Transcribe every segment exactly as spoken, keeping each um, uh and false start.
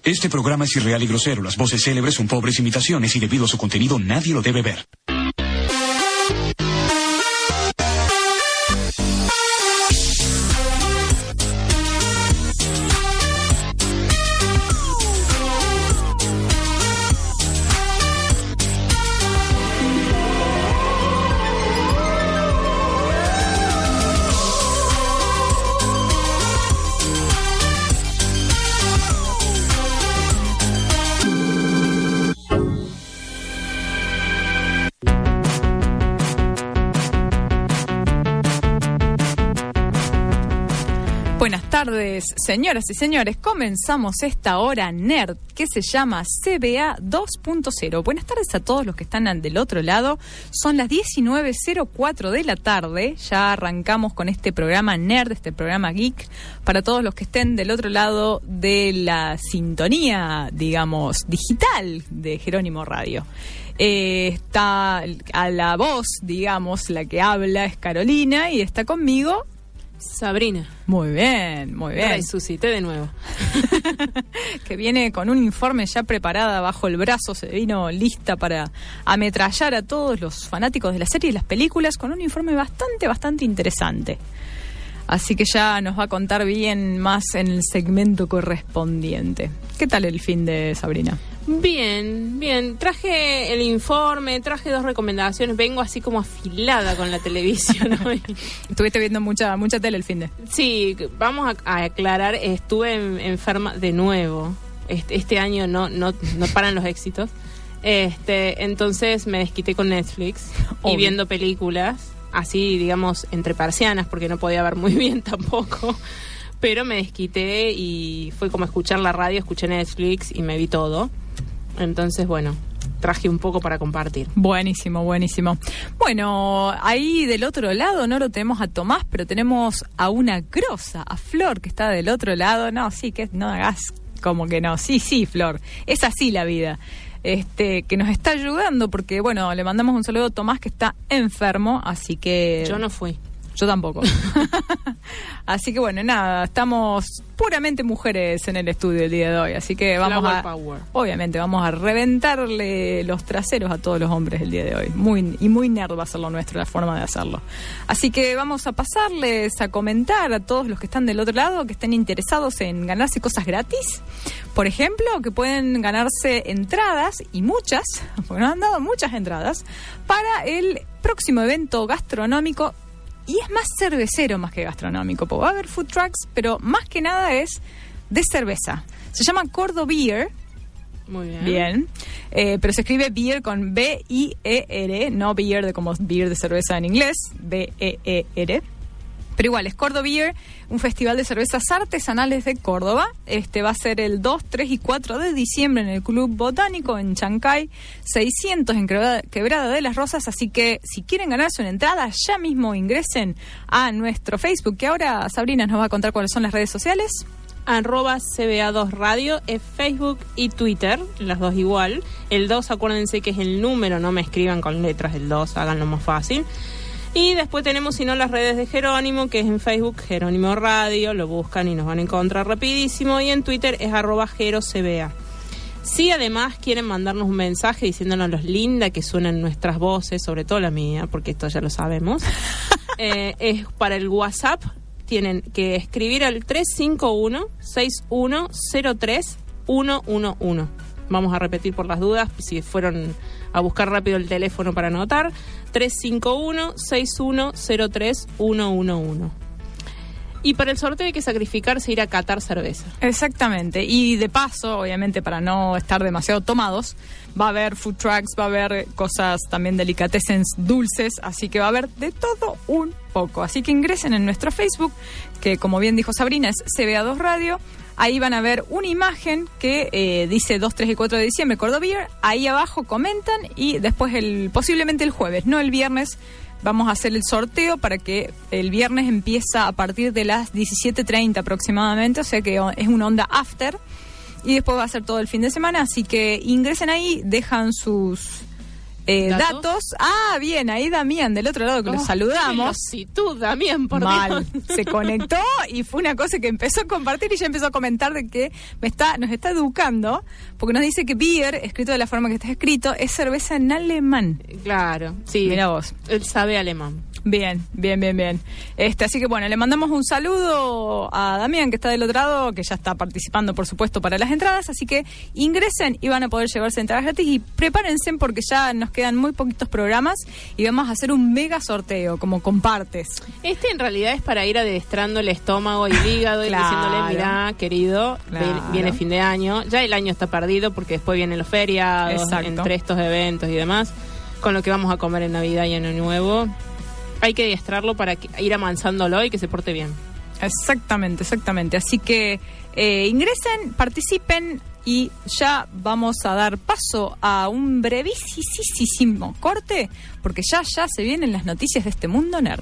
Este programa es irreal y grosero. Las voces célebres son pobres imitaciones y debido a su contenido nadie lo debe ver. Buenas tardes, señoras y señores. Comenzamos esta hora nerd que se llama C B A dos punto cero. Buenas tardes a todos los que están del otro lado. Son las diecinueve cero cuatro de la tarde. Ya arrancamos con este programa nerd, este programa geek, para todos los que estén del otro lado de la sintonía, digamos, digital de Jerónimo Radio. Eh, está a la voz, digamos, la que habla es Carolina y está conmigo Sabrina. Muy bien, muy bien. Resucité de nuevo. Que viene con un informe ya preparada bajo el brazo, se vino lista para ametrallar a todos los fanáticos de la serie y las películas con un informe bastante, bastante interesante. Así que ya nos va a contar bien más en el segmento correspondiente. ¿Qué tal el fin de Sabrina? Bien, bien. Traje el informe, traje dos recomendaciones. Vengo así como afilada con la televisión hoy. Estuviste viendo mucha mucha tele el fin de. Sí, vamos a, a aclarar. Estuve en, enferma de nuevo. Este, este año no, no, no paran los éxitos. Este, entonces me desquité con Netflix. Obvio. Y viendo películas, así digamos entre persianas, porque no podía ver muy bien tampoco. Pero me desquité y fue como escuchar la radio, escuché Netflix y me vi todo. Entonces, bueno, traje un poco para compartir. Buenísimo, buenísimo. Bueno, ahí del otro lado no lo tenemos a Tomás, pero tenemos a una grosa, a Flor, que está del otro lado. No, sí, que no hagas como que no. Sí, sí, Flor. Es así la vida. Este, que nos está ayudando porque, bueno, le mandamos un saludo a Tomás que está enfermo, así que... Yo no fui. Yo tampoco. Así que bueno, nada, estamos puramente mujeres en el estudio el día de hoy, así que vamos Flower a... Power. Obviamente, vamos a reventarle los traseros a todos los hombres el día de hoy. Muy y muy nerd va a ser lo nuestro, la forma de hacerlo. Así que vamos a pasarles a comentar a todos los que están del otro lado, que estén interesados en ganarse cosas gratis. Por ejemplo, que pueden ganarse entradas, y muchas, porque nos han dado muchas entradas, para el próximo evento gastronómico. Y es más cervecero más que gastronómico, porque va a haber food trucks, pero más que nada es de cerveza. Se llama Cordo Beer. Muy bien. Bien. Eh, pero se escribe beer con B I E R, no beer de como beer de cerveza en inglés, B E E R. Pero igual, es Cordo Beer, un festival de cervezas artesanales de Córdoba. Este va a ser el dos, tres y cuatro de diciembre en el Club Botánico en Chancay, seiscientos en Quebrada de las Rosas. Así que si quieren ganarse una entrada, ya mismo ingresen a nuestro Facebook, que ahora Sabrina nos va a contar cuáles son las redes sociales. Arroba C B A dos Radio es Facebook y Twitter, las dos igual. El dos, acuérdense que es el número, no me escriban con letras el dos, háganlo más fácil. Y después tenemos, si no, las redes de Jerónimo, que es en Facebook, Jerónimo Radio, lo buscan y nos van a encontrar rapidísimo. Y en Twitter es arroba JeroCBA. Si además quieren mandarnos un mensaje diciéndonos lo linda que suenan nuestras voces, sobre todo la mía, porque esto ya lo sabemos, eh, es para el WhatsApp. Tienen que escribir al tres cinco uno, seis uno cero tres, uno uno uno. Vamos a repetir por las dudas, si fueron a buscar rápido el teléfono para anotar. tres cinco uno, seis uno cero tres, uno uno uno. Y para el sorteo hay que sacrificarse, ir a catar cerveza. Exactamente. Y de paso, obviamente, para no estar demasiado tomados, va a haber food trucks, va a haber cosas también delicatessens dulces, así que va a haber de todo un poco. Así que ingresen en nuestro Facebook, que como bien dijo Sabrina, es C B A dos Radio. Ahí van a ver una imagen que eh, dice dos, tres y cuatro de diciembre, Cordo Beer. Ahí abajo comentan y después, el posiblemente el jueves, no el viernes, vamos a hacer el sorteo para que el viernes empieza a partir de las diecisiete treinta aproximadamente, o sea que es una onda after. Y después va a ser todo el fin de semana, así que ingresen ahí, dejan sus Eh, ¿Datos? datos. Ah, bien, ahí Damián, del otro lado, que Oh, lo saludamos. qué velocidad, Damián, por Mal. Dios. Se conectó y fue una cosa que empezó a compartir y ya empezó a comentar de que me está, nos está educando, porque nos dice que beer, escrito de la forma que está escrito, es cerveza en alemán. Claro, sí. Mira vos. Él sabe alemán. Bien, bien, bien, bien. Este, así que bueno, le mandamos un saludo a Damián, que está del otro lado, que ya está participando, por supuesto, para las entradas. Así que ingresen y van a poder llevarse entradas gratis. Y prepárense porque ya nos quedan muy poquitos programas y vamos a hacer un mega sorteo, como compartes. Este en realidad es para ir adestrando el estómago y el hígado y Claro. diciéndole, mirá, querido, Claro. ve- viene fin de año. Ya el año está perdido porque después vienen los feriados, Exacto. entre estos eventos y demás, con lo que vamos a comer en Navidad y Año Nuevo. Hay que adiestrarlo para que- ir amansándolo y que se porte bien. Exactamente, exactamente. Así que eh, ingresen, participen y ya vamos a dar paso a un brevísimo corte, porque ya, ya se vienen las noticias de este mundo nerd.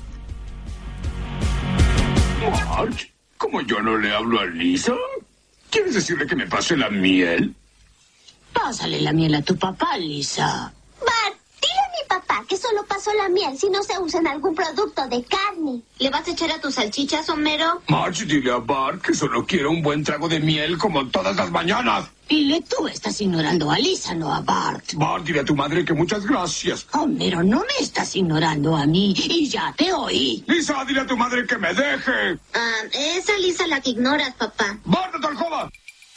Marge, ¿cómo yo no le hablo a Lisa? ¿Quieres decirle que me pase la miel? Pásale la miel a tu papá, Lisa. Bart, dile a mi papá que solo pasó la miel si no se usa en algún producto de carne. ¿Le vas a echar a tus salchichas, Homero? Marge, dile a Bart que solo quiero un buen trago de miel como todas las mañanas. Dile, tú estás ignorando a Lisa, no a Bart. Bart, dile a tu madre que muchas gracias. Homero, no me estás ignorando a mí y ya te oí. Lisa, dile a tu madre que me deje. Ah, esa Lisa la que ignoras, papá. Bart, no te alcoba.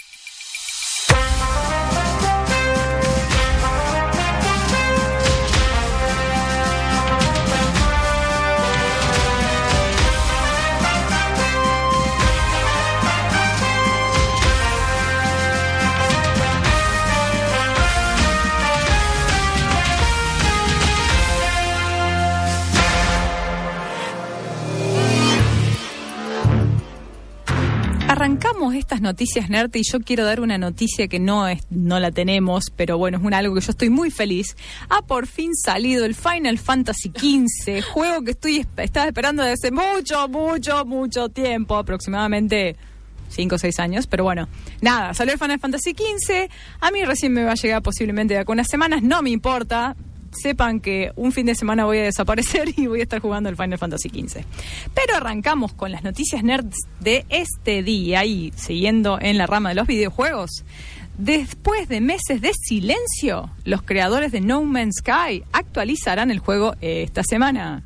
Arrancamos estas noticias nerd y yo quiero dar una noticia que no es, no la tenemos, pero bueno, es un algo que yo estoy muy feliz. Ha por fin salido el Final Fantasy quince, juego que estoy estaba esperando desde hace mucho, mucho, mucho tiempo, aproximadamente cinco o seis años, pero bueno, nada, salió el Final Fantasy quince, a mí recién me va a llegar posiblemente de acá unas semanas, no me importa. Sepan que un fin de semana voy a desaparecer y voy a estar jugando el Final Fantasy quince. Pero arrancamos con las noticias nerds de este día y siguiendo en la rama de los videojuegos. Después de meses de silencio, los creadores de No Man's Sky actualizarán el juego esta semana.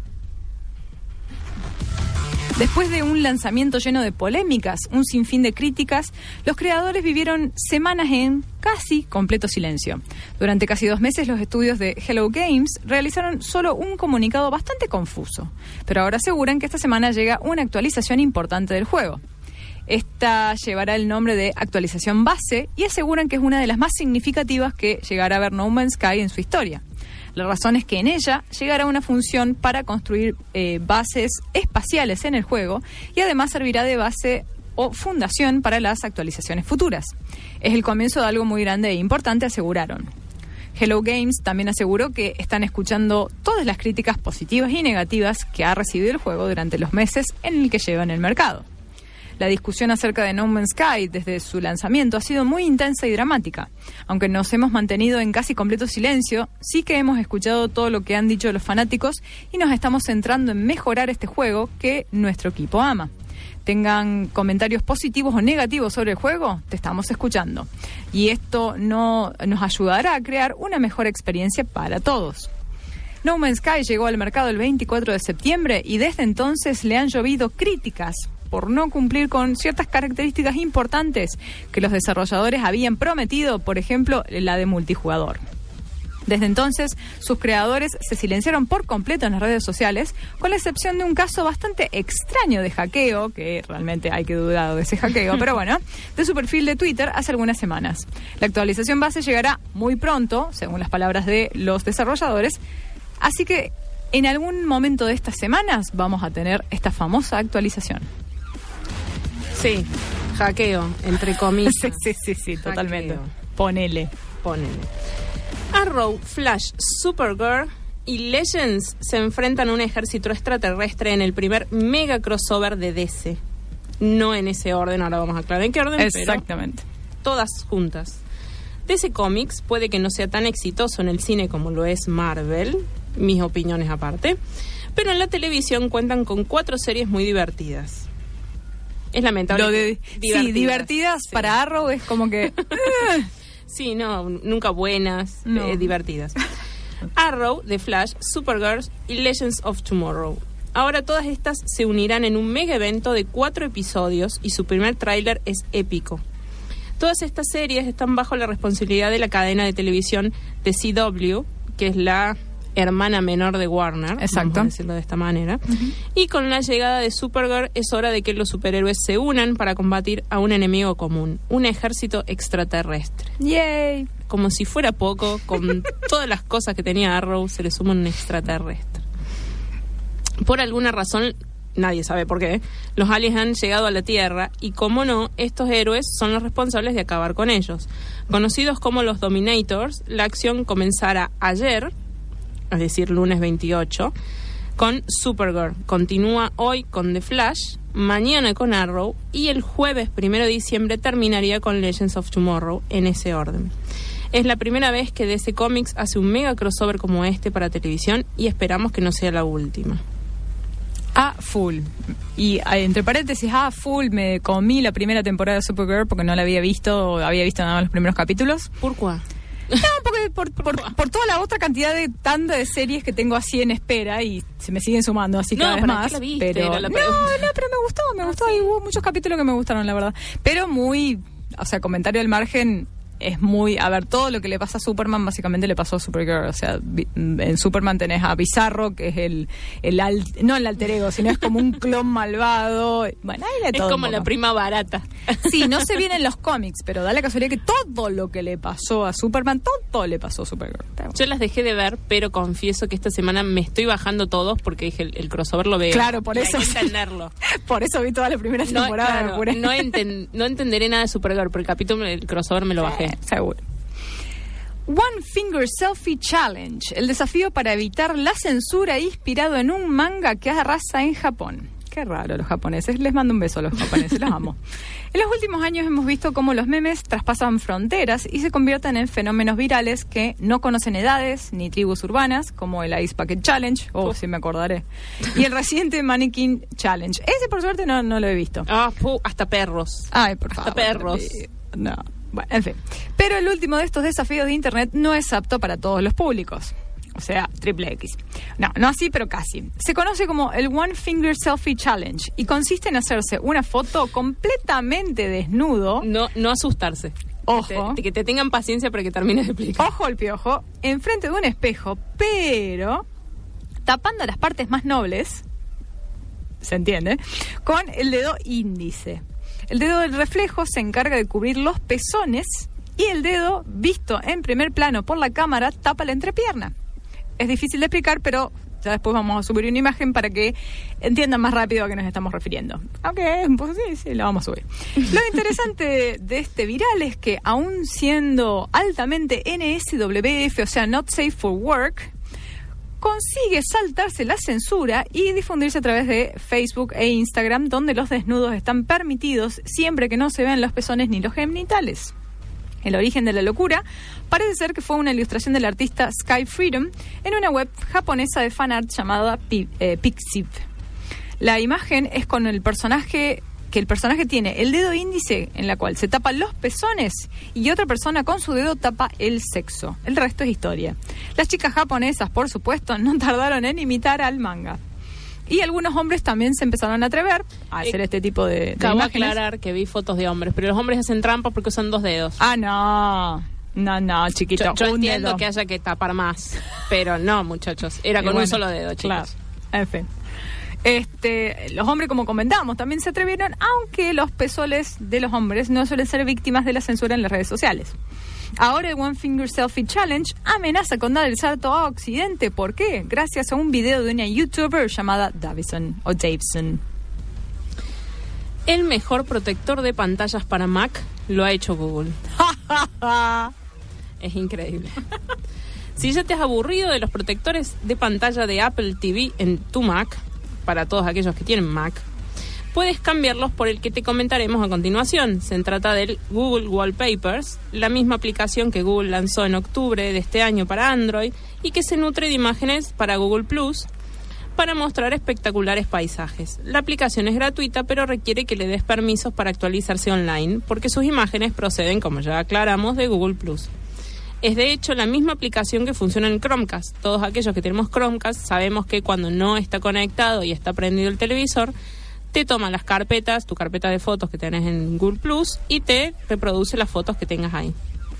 Después de un lanzamiento lleno de polémicas, un sinfín de críticas, los creadores vivieron semanas en casi completo silencio. Durante casi dos meses, los estudios de Hello Games realizaron solo un comunicado bastante confuso, pero ahora aseguran que esta semana llega una actualización importante del juego. Esta llevará el nombre de actualización base y aseguran que es una de las más significativas que llegará a ver No Man's Sky en su historia. La razón es que en ella llegará una función para construir eh, bases espaciales en el juego y además servirá de base o fundación para las actualizaciones futuras. Es el comienzo de algo muy grande e importante, aseguraron. Hello Games también aseguró que están escuchando todas las críticas positivas y negativas que ha recibido el juego durante los meses en el que lleva en el mercado. La discusión acerca de No Man's Sky desde su lanzamiento ha sido muy intensa y dramática. Aunque nos hemos mantenido en casi completo silencio, sí que hemos escuchado todo lo que han dicho los fanáticos y nos estamos centrando en mejorar este juego que nuestro equipo ama. Tengan comentarios positivos o negativos sobre el juego, te estamos escuchando. Y esto no nos ayudará a crear una mejor experiencia para todos. No Man's Sky llegó al mercado el veinticuatro de septiembre y desde entonces le han llovido críticas por no cumplir con ciertas características importantes que los desarrolladores habían prometido, por ejemplo, la de multijugador. Desde entonces, sus creadores se silenciaron por completo en las redes sociales, con la excepción de un caso bastante extraño de hackeo, que realmente hay que dudar de ese hackeo, pero bueno, de su perfil de Twitter hace algunas semanas. La actualización base llegará muy pronto, según las palabras de los desarrolladores, así que en algún momento de estas semanas vamos a tener esta famosa actualización. Sí, hackeo, entre comillas. Sí, sí, sí, sí, totalmente. Hackeo. Ponele. Ponele. Arrow, Flash, Supergirl y Legends se enfrentan a un ejército extraterrestre en el primer mega crossover de D C. No en ese orden, ahora vamos a aclarar en qué orden, Exactamente. pero todas juntas. D C Comics puede que no sea tan exitoso en el cine como lo es Marvel, mis opiniones aparte, pero en la televisión cuentan con cuatro series muy divertidas. Es lamentable. Lo de, divertidas. Sí, divertidas sí. Para Arrow es como que... sí, no, nunca buenas, no. eh, divertidas. Arrow, The Flash, Supergirl y Legends of Tomorrow. Ahora todas estas se unirán en un mega evento de cuatro episodios y su primer tráiler es épico. Todas estas series están bajo la responsabilidad de la cadena de televisión de C W, que es la hermana menor de Warner, exacto, vamos a decirlo de esta manera. Uh-huh. Y con la llegada de Supergirl es hora de que los superhéroes se unan para combatir a un enemigo común, un ejército extraterrestre. ¡Yay! Como si fuera poco, con todas las cosas que tenía Arrow, se le suma un extraterrestre. Por alguna razón, nadie sabe por qué, los aliens han llegado a la Tierra y, como no, estos héroes son los responsables de acabar con ellos. Conocidos como los Dominators, la acción comenzará ayer, es decir, lunes veintiocho, con Supergirl. Continúa hoy con The Flash, mañana con Arrow y el jueves primero de diciembre terminaría con Legends of Tomorrow, en ese orden. Es la primera vez que D C Comics hace un mega crossover como este para televisión y esperamos que no sea la última. A full. Y entre paréntesis, a full me comí la primera temporada de Supergirl porque no la había visto, había visto nada más los primeros capítulos. ¿Por qué? No, porque por, por, por, por toda la otra cantidad de tanda de series que tengo así en espera y se me siguen sumando así cada no, vez más. La viste, pero la no, no, pero me gustó, me gustó. Y hubo muchos capítulos que me gustaron, la verdad. Pero muy, o sea, comentario al margen, es muy, a ver, todo lo que le pasa a Superman básicamente le pasó a Supergirl. O sea, en Superman tenés a Bizarro, que es el, el al, no el alter ego, sino es como un clon malvado. Bueno, ahí de todo. Es como la prima barata. Sí, no se viene en los cómics, pero da la casualidad que todo lo que le pasó a Superman, todo le pasó a Supergirl. Yo las dejé de ver, pero confieso que esta semana me estoy bajando todos porque dije, el, el crossover lo veo. Claro, por eso. Hay que entenderlo. Por eso vi toda la primera temporada. No, claro, no, enten, no entenderé nada de Supergirl, pero el capítulo, el crossover me lo bajé. Eh, seguro. One Finger Selfie Challenge, el desafío para evitar la censura inspirado en un manga que arrasa en Japón. Qué raro los japoneses, les mando un beso a los japoneses, los amo. En los últimos años hemos visto cómo los memes traspasan fronteras y se convierten en fenómenos virales que no conocen edades ni tribus urbanas, como el Ice Bucket Challenge, o oh, si sí me acordaré, y el reciente Mannequin Challenge. Ese por suerte no, no lo he visto. Ah, puh, hasta perros. Ay, por hasta favor. perros. No. Bueno, en fin. Pero el último de estos desafíos de Internet no es apto para todos los públicos. O sea, triple X. No, no así, pero casi. Se conoce como el One Finger Selfie Challenge y consiste en hacerse una foto completamente desnudo. No, no asustarse. Ojo. Que te, que te tengan paciencia para que termines de explicar. Ojo al piojo, enfrente de un espejo, pero tapando las partes más nobles, ¿se entiende? Con el dedo índice. El dedo del reflejo se encarga de cubrir los pezones y el dedo, visto en primer plano por la cámara, tapa la entrepierna. Es difícil de explicar, pero ya después vamos a subir una imagen para que entiendan más rápido a qué nos estamos refiriendo. Aunque, pues sí, sí, la vamos a subir. Lo interesante de, de este viral es que, aún siendo altamente N S W F, o sea, Not Safe for Work, consigue saltarse la censura y difundirse a través de Facebook e Instagram, donde los desnudos están permitidos siempre que no se vean los pezones ni los genitales. El origen de la locura parece ser que fue una ilustración del artista Sky Freedom en una web japonesa de fanart llamada P- eh, Pixiv. La imagen es con el personaje, que el personaje tiene el dedo índice en la cual se tapan los pezones y otra persona con su dedo tapa el sexo. El resto es historia. Las chicas japonesas, por supuesto, no tardaron en imitar al manga. Y algunos hombres también se empezaron a atrever a hacer eh, este tipo de, de acabo imágenes. de aclarar que vi fotos de hombres, pero los hombres hacen trampas porque usan dos dedos. Ah, no. No, no, chiquito. Yo, yo un entiendo dedo. que haya que tapar más, pero no, muchachos. Era con bueno, un solo dedo, chicos. Claro. En fin. Este, los hombres, como comentábamos, también se atrevieron, aunque los pezones de los hombres no suelen ser víctimas de la censura en las redes sociales. Ahora el One Finger Selfie Challenge amenaza con dar el salto a Occidente. ¿Por qué? Gracias a un video de una youtuber llamada Davison o Davison. El mejor protector de pantallas para Mac lo ha hecho Google. Es increíble. Si ya te has aburrido de los protectores de pantalla de Apple T V en tu Mac, para todos aquellos que tienen Mac, puedes cambiarlos por el que te comentaremos a continuación. Se trata del Google Wallpapers, la misma aplicación que Google lanzó en octubre de este año para Android y que se nutre de imágenes para Google Plus para mostrar espectaculares paisajes. La aplicación es gratuita, pero requiere que le des permisos para actualizarse online, porque sus imágenes proceden, como ya aclaramos, de Google Plus. Es de hecho la misma aplicación que funciona en Chromecast. Todos aquellos que tenemos Chromecast sabemos que cuando no está conectado y está prendido el televisor, te toma las carpetas, tu carpeta de fotos que tenés en Google Plus y te reproduce las fotos que tengas ahí.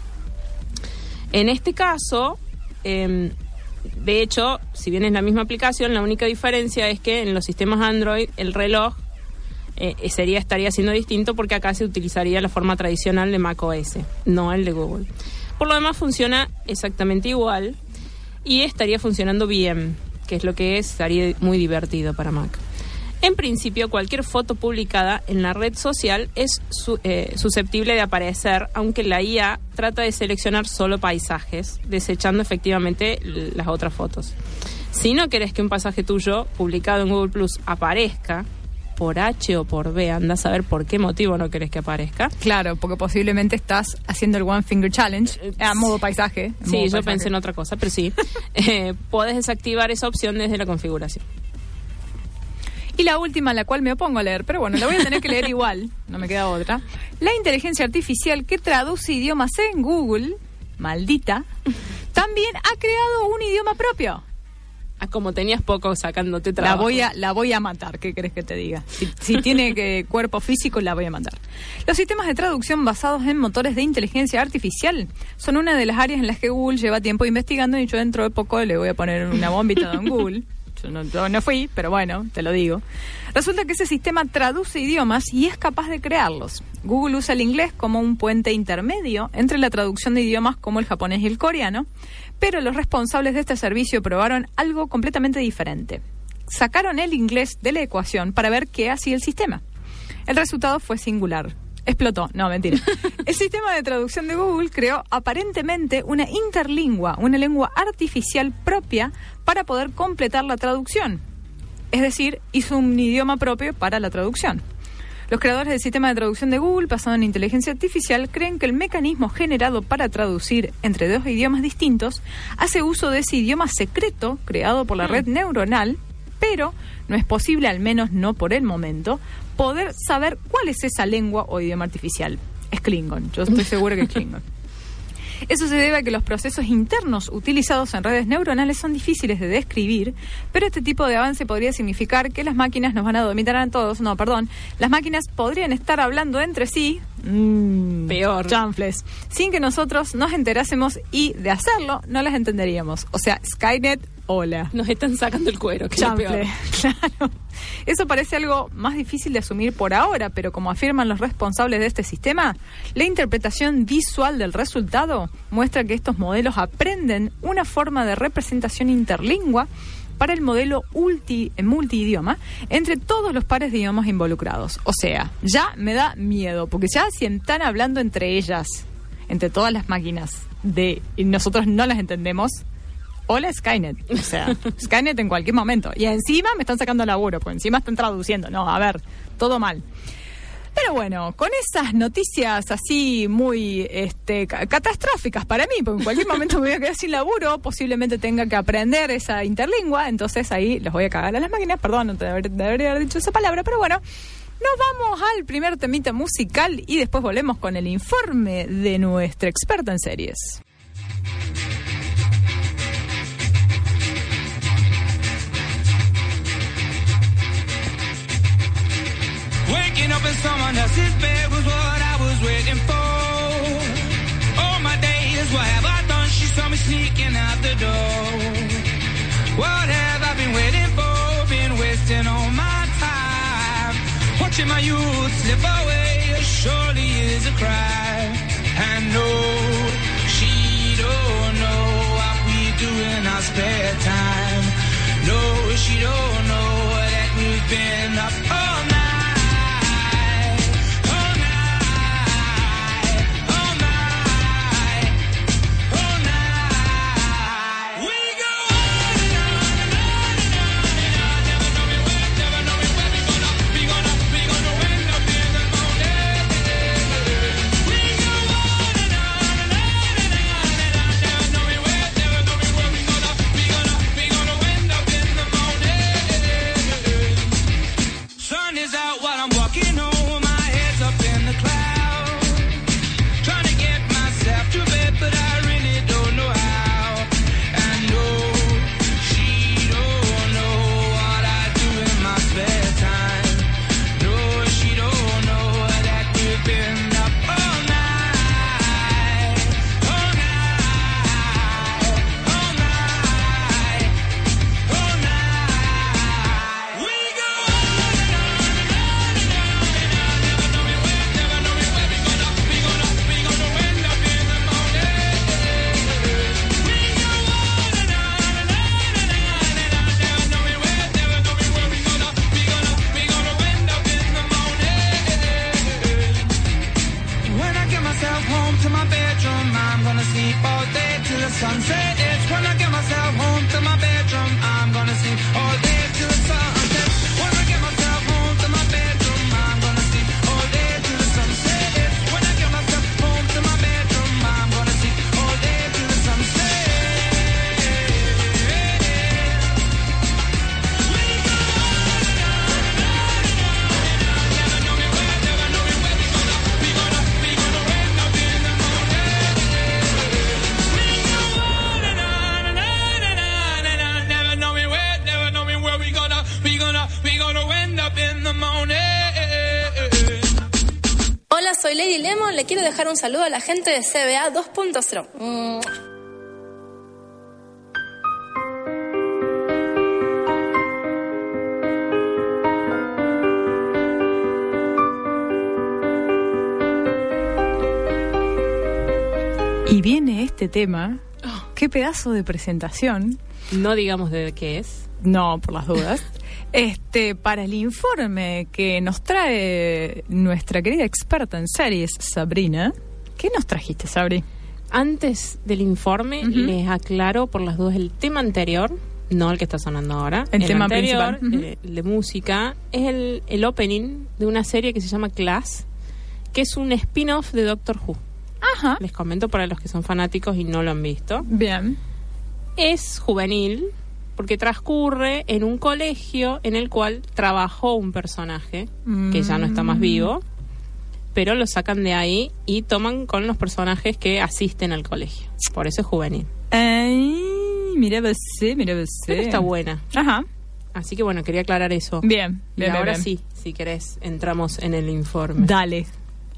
En este caso, eh, de hecho, si bien es la misma aplicación, la única diferencia es que en los sistemas Android el reloj eh, sería estaría siendo distinto, porque acá se utilizaría la forma tradicional de macOS, no el de Google. Por lo demás funciona exactamente igual y estaría funcionando bien, que es lo que es, estaría muy divertido para Mac. En principio, cualquier foto publicada en la red social es su, eh, susceptible de aparecer, aunque la I A trata de seleccionar solo paisajes, desechando efectivamente las otras fotos. Si no querés que un pasaje tuyo publicado en Google Plus aparezca, por H o por B, anda a saber por qué motivo no querés que aparezca. Claro, porque posiblemente estás haciendo el One Finger Challenge a modo paisaje. Sí, modo yo paisaje. pensé en otra cosa, pero sí. eh, podés desactivar esa opción desde la configuración. Y la última, a la cual me opongo a leer, pero bueno, la voy a tener que leer igual, no me queda otra. La inteligencia artificial que traduce idiomas en Google, maldita, también ha creado un idioma propio. Ah, como tenías poco sacándote trabajo. La voy a, la voy a matar, ¿qué crees que te diga? Si, si tiene que, cuerpo físico, la voy a matar. Los sistemas de traducción basados en motores de inteligencia artificial son una de las áreas en las que Google lleva tiempo investigando, y yo dentro de poco le voy a poner una bombita en Google. Yo no, yo no fui, pero bueno, te lo digo. Resulta que ese sistema traduce idiomas y es capaz de crearlos. Google usa el inglés como un puente intermedio entre la traducción de idiomas como el japonés y el coreano, pero los responsables de este servicio probaron algo completamente diferente. Sacaron el inglés de la ecuación para ver qué hacía el sistema. El resultado fue singular. Explotó. No, mentira. El sistema de traducción de Google creó aparentemente una interlingua, una lengua artificial propia para poder completar la traducción. Es decir, hizo un idioma propio para la traducción. Los creadores del sistema de traducción de Google, basado en inteligencia artificial, creen que el mecanismo generado para traducir entre dos idiomas distintos hace uso de ese idioma secreto creado por la red neuronal, pero no es posible, al menos no por el momento, poder saber cuál es esa lengua o idioma artificial. Es Klingon, yo estoy segura que es Klingon. Eso se debe a que los procesos internos utilizados en redes neuronales son difíciles de describir, pero este tipo de avance podría significar que las máquinas nos van a dominar a todos. No, perdón, las máquinas podrían estar hablando entre sí, mmm, peor, chanfles, sin que nosotros nos enterásemos, y de hacerlo no las entenderíamos. O sea, Skynet, hola. Nos están sacando el cuero, que chanfle, es lo peor. Claro. Eso parece algo más difícil de asumir por ahora, pero como afirman los responsables de este sistema, la interpretación visual del resultado muestra que estos modelos aprenden una forma de representación interlingua para el modelo ulti, multiidioma entre todos los pares de idiomas involucrados. O sea, ya me da miedo, porque ya si están hablando entre ellas, entre todas las máquinas, de y nosotros no las entendemos, hola Skynet, o sea, Skynet en cualquier momento. Y encima me están sacando laburo, porque encima están traduciendo. No, a ver, todo mal. Pero bueno, con esas noticias así muy este, ca- catastróficas para mí, porque en cualquier momento me voy a quedar sin laburo, posiblemente tenga que aprender esa interlingua, entonces ahí los voy a cagar a las máquinas. Perdón, no te deber- debería haber dicho esa palabra, pero bueno. Nos vamos al primer temita musical y después volvemos con el informe de nuestra experta en series. Waking up in someone else's bed was what I was waiting for. All my days, what have I done? She saw me sneaking out the door. What have I been waiting for? Been wasting all my time. Watching my youth slip away surely is a crime. And no, she don't know what we do in our spare time. No, she don't know that we've been up all night. We gonna sleep all day till the sunset. It's when I get myself home to my bedroom. I'm gonna sleep all day till the sunset. When I get myself home to my bedroom, I'm gonna sleep all day till the sunset. It's when I get myself home to my bedroom, I'm gonna sleep all day till the sunset. Hola, soy Lady Lemon, le quiero dejar un saludo a la gente de C B A dos punto cero. Mm. Y viene este tema. Oh, qué pedazo de presentación. No digamos de qué es. No, por las dudas. Este, para el informe que nos trae nuestra querida experta en series, Sabrina. ¿Qué nos trajiste, Sabri? Antes del informe, uh-huh. les aclaro por las dudas el tema anterior, no el que está sonando ahora. El, el tema anterior, principal. Uh-huh. eh, de música, es el, el opening de una serie que se llama Class, que es un spin-off de Doctor Who. Ajá. Les comento para los que son fanáticos y no lo han visto. Bien. Es juvenil, porque transcurre en un colegio en el cual trabajó un personaje mm. que ya no está más vivo, pero lo sacan de ahí y toman con los personajes que asisten al colegio. Por eso es juvenil. Ay, mira vos, mira vos. Pero está buena. Ajá. Así que bueno, quería aclarar eso. Bien, y bien, ahora bien. sí, si querés, entramos en el informe. Dale.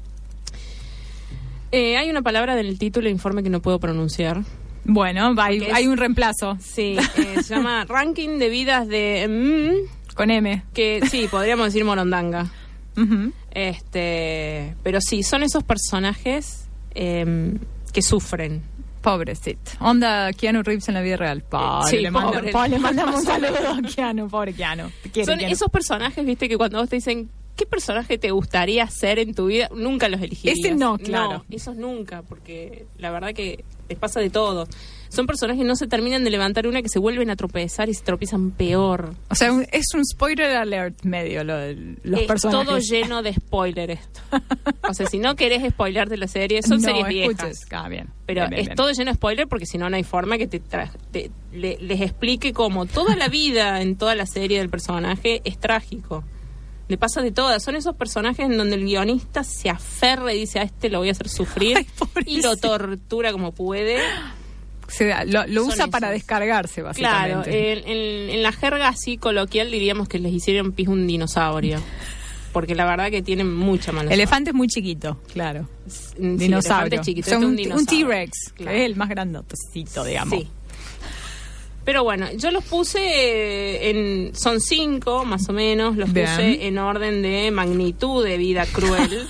Eh, hay una palabra del título del informe que no puedo pronunciar. Bueno, hay, es, hay un reemplazo. Sí, eh, se llama Ranking de Vidas de... Mm, con M. Que sí, podríamos decir Morondanga. Uh-huh. Este, pero sí, son esos personajes eh, que sufren. Pobrecito. Onda Keanu Reeves en la vida real. Pobre, sí, le, pobre. manda, pobre, le mandamos un saludo a Keanu, pobre Keanu. Te quiero, Son Keanu. esos personajes, viste, que cuando vos te dicen ¿qué personaje te gustaría ser en tu vida? Nunca los elegirías. Ese no, claro. No, esos nunca, porque la verdad que les pasa de todo. Son personajes que no se terminan de levantar una, que se vuelven a tropezar y se tropiezan peor. O sea, un, es un spoiler alert medio lo, los es personajes. Todo lleno de spoiler esto. O sea, si no querés spoilear de la serie, son no, series viejas. Escuches. Ah, bien. Pero bien, bien, es bien. todo lleno de spoiler porque si no, no hay forma que te, tra- te le, les explique cómo toda la vida en toda la serie del personaje es trágico. Le pasa de todas. Son esos personajes en donde el guionista se aferra y dice, a este lo voy a hacer sufrir. Ay, y lo tortura como puede. O sea, lo, lo usa esos. para descargarse, básicamente. Claro, en, en, en la jerga así coloquial diríamos que les hicieron pis un dinosaurio. Porque la verdad que tienen mucha mala elefante es muy chiquito, claro. Sí, dinosaurio. Es chiquito, o sea, este un, un dinosaurio. un T-Rex, claro. Que es el más grandotecito, digamos. Sí. Pero bueno, yo los puse en... Son cinco, más o menos. Los Bien. puse en orden de magnitud de vida cruel.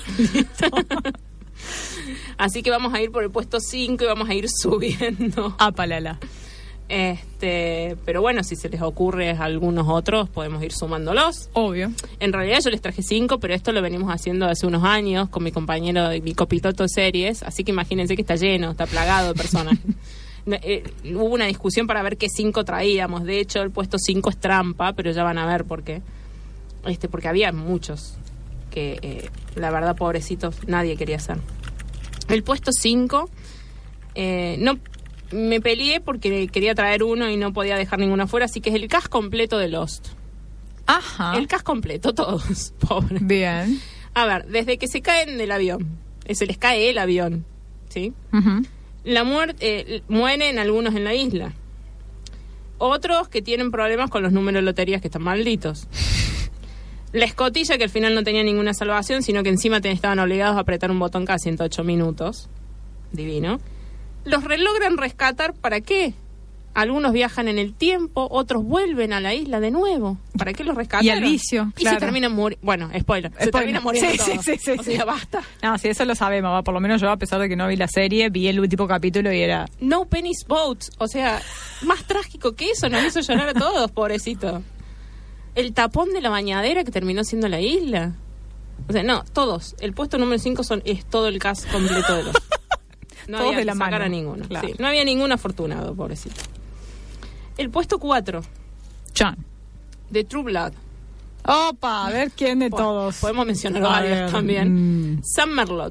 Así que vamos a ir por el puesto cinco y vamos a ir subiendo. Apalala. Este, pero bueno, si se les ocurre algunos otros, podemos ir sumándolos. Obvio. En realidad yo les traje cinco, pero esto lo venimos haciendo hace unos años con mi compañero y mi copiloto de series. Así que imagínense que está lleno, está plagado de personajes. Eh, hubo una discusión para ver qué cinco traíamos. De hecho, el puesto cinco es trampa, pero ya van a ver por qué. Este, porque había muchos que, eh, la verdad, pobrecitos, nadie quería hacer. El puesto cinco, eh, no me peleé porque quería traer uno y no podía dejar ninguno afuera, así que es el cast completo de Lost. Ajá. El cast completo, todos, pobres. Bien. A ver, desde que se caen del avión, se les cae el avión, ¿sí? Uh-huh. La muerte, eh, mueren algunos en la isla. Otros que tienen problemas con los números de loterías que están malditos. La escotilla que al final no tenía ninguna salvación, sino que encima te estaban obligados a apretar un botón cada ciento ocho minutos. Divino. Los relogran rescatar, ¿para qué? Algunos viajan en el tiempo, otros vuelven a la isla de nuevo. ¿Para qué los rescataron? Y al vicio, Y claro. se terminan muriendo. Bueno, spoiler. Se Spoiler. terminan muriendo Sí, todos. sí, sí, sí, o sí. sea, basta. No, sí, eso lo sabemos. ¿va? Por lo menos yo, a pesar de que no vi la serie, vi el último capítulo y era... No Penny's Boat. O sea, más trágico que eso. Nos hizo llorar a todos, pobrecito. El tapón de la bañadera que terminó siendo la isla. O sea, no, todos. El puesto número cinco son, es todo el cast completo de los... No todos había de la que sacar mano. a ninguno. Claro. Sí, no había ningún afortunado, pobrecito. El puesto cuatro, John. de True Blood. Opa, a ver quién de Po- todos. Podemos mencionar A varios ver, también. mm. Sam Merlot.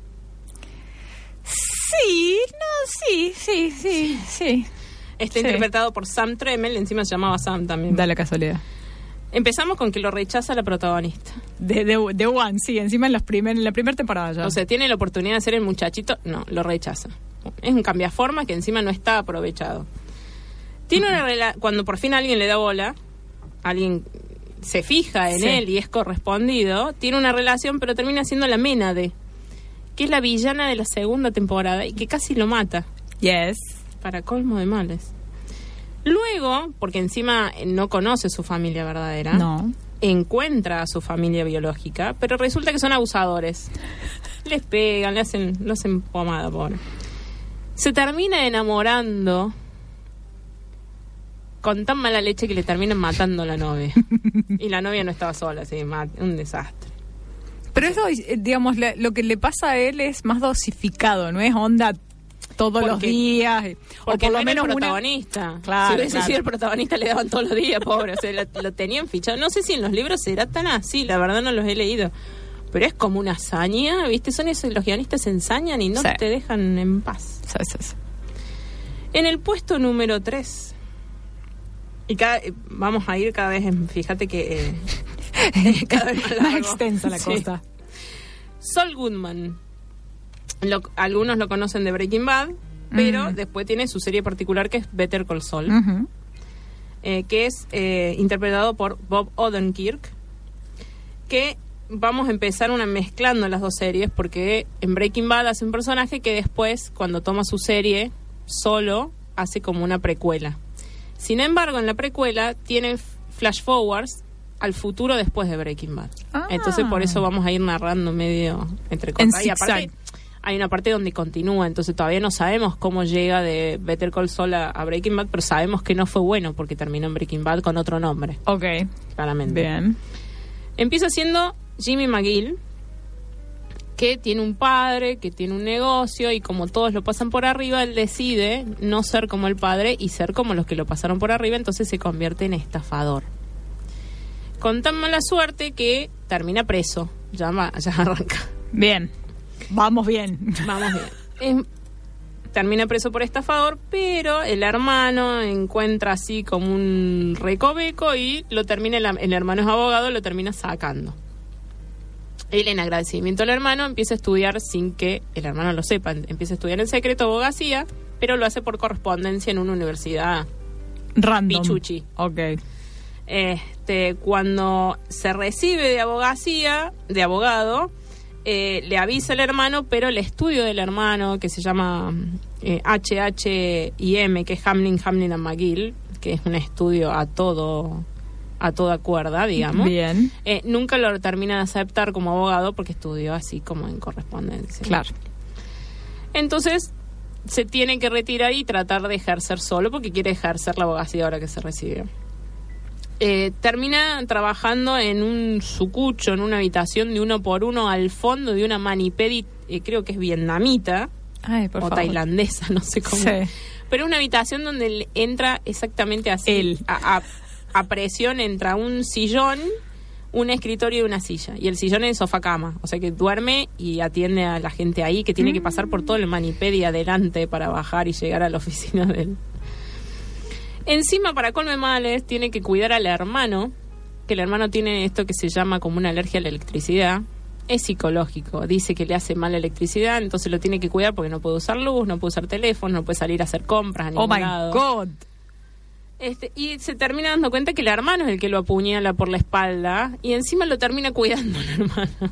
Sí, no, sí, sí, sí, sí. Está Sí. interpretado por Sam Tremel, encima se llamaba Sam también. Da la casualidad. Empezamos con que lo rechaza la protagonista. De, de, de One, sí, encima en, los primer, en la primera temporada ya. O sea, tiene la oportunidad de ser el muchachito, no, lo rechaza. Es un cambiaformas que encima no está aprovechado. Tiene una rela- cuando por fin alguien le da bola, alguien se fija en Sí. él y es correspondido, tiene una relación, pero termina siendo la Ménade, que es la villana de la segunda temporada y que casi lo mata, Yes. para colmo de males. Luego, porque encima no conoce su familia verdadera, No. encuentra a su familia biológica, pero resulta que son abusadores. Les pegan, le hacen, lo hacen pomada, pobre. Se termina enamorando con tan mala leche que le terminan matando a la novia. Y la novia no estaba sola, sí, ma- un desastre. Pero eso, eh, digamos, le- lo que le pasa a él es más dosificado, no es onda todos los Porque- días. eh, O Porque por no lo era menos el una... protagonista. Claro, Si hubiese claro. sido el protagonista, le daban todos los días, pobre. O sea, lo, lo tenían fichado. No sé si en los libros será tan así, la verdad no los he leído. Pero es como una hazaña, ¿viste? Son esos, los guionistas se ensañan y no Sí. te dejan en paz. Sí, sí, sí. En el puesto número tres. Y cada, eh, vamos a ir cada vez, en, fíjate que... eh, cada vez más, Más largo. extensa la Sí. cosa. Saul Goodman. Lo- algunos lo conocen de Breaking Bad, pero Mm. después tiene su serie particular que es Better Call Saul, Ujú. eh, que es eh, interpretado por Bob Odenkirk, que vamos a empezar una mezclando las dos series, porque en Breaking Bad hace un personaje que después, cuando toma su serie solo, hace como una precuela. Sin embargo, en la precuela tiene f- flash forwards al futuro después de Breaking Bad. Ah. Entonces por eso vamos a ir narrando medio entre En cortadas. Y aparte zigzag. hay una parte donde continúa, entonces todavía no sabemos cómo llega de Better Call Saul a, a Breaking Bad, pero sabemos que no fue bueno porque terminó en Breaking Bad con otro nombre, Ok, claramente. bien. Empieza siendo Jimmy McGill, que tiene un padre, que tiene un negocio, y como todos lo pasan por arriba, él decide no ser como el padre y ser como los que lo pasaron por arriba, entonces se convierte en estafador. Con tan mala suerte que termina preso. Ya, ma- ya arranca. Bien. Vamos bien. Vamos bien. Es- termina preso por estafador, pero el hermano encuentra así como un recoveco y lo termina, el, el hermano es abogado, lo termina sacando. Él, en agradecimiento al hermano, empieza a estudiar sin que el hermano lo sepa. Empieza a estudiar en secreto abogacía, pero lo hace por correspondencia en una universidad Random. pichuchi. Ok. Este, cuando se recibe de abogacía, de abogado, eh, le avisa al hermano, pero el estudio del hermano, que se llama eh, H H I M, que es Hamlin, Hamlin and McGill, que es un estudio a todo, a toda cuerda, digamos, Bien. eh, nunca lo termina de aceptar como abogado porque estudió así como en correspondencia. Claro. Entonces se tiene que retirar y tratar de ejercer solo porque quiere ejercer la abogacía ahora que se recibió. Eh, termina trabajando en un sucucho, en una habitación de uno por uno al fondo de una manipedi, eh, creo que es vietnamita Ay, por o favor. tailandesa, no sé cómo. Sí. Pero una habitación donde le entra exactamente así, Él. A, a- a presión entra un sillón, un escritorio y una silla. Y el sillón es sofá cama, o sea que duerme y atiende a la gente ahí, que tiene que pasar por todo el manipedi adelante para bajar y llegar a la oficina de él. Encima, para colme males, tiene que cuidar al hermano, que el hermano tiene esto que se llama como una alergia a la electricidad. Es psicológico, dice que le hace mal la electricidad, entonces lo tiene que cuidar porque no puede usar luz, no puede usar teléfono, no puede salir a hacer compras a Oh ningún my lado. God. Este, y se termina dando cuenta que el hermano es el que lo apuñala por la espalda y encima lo termina cuidando el hermano.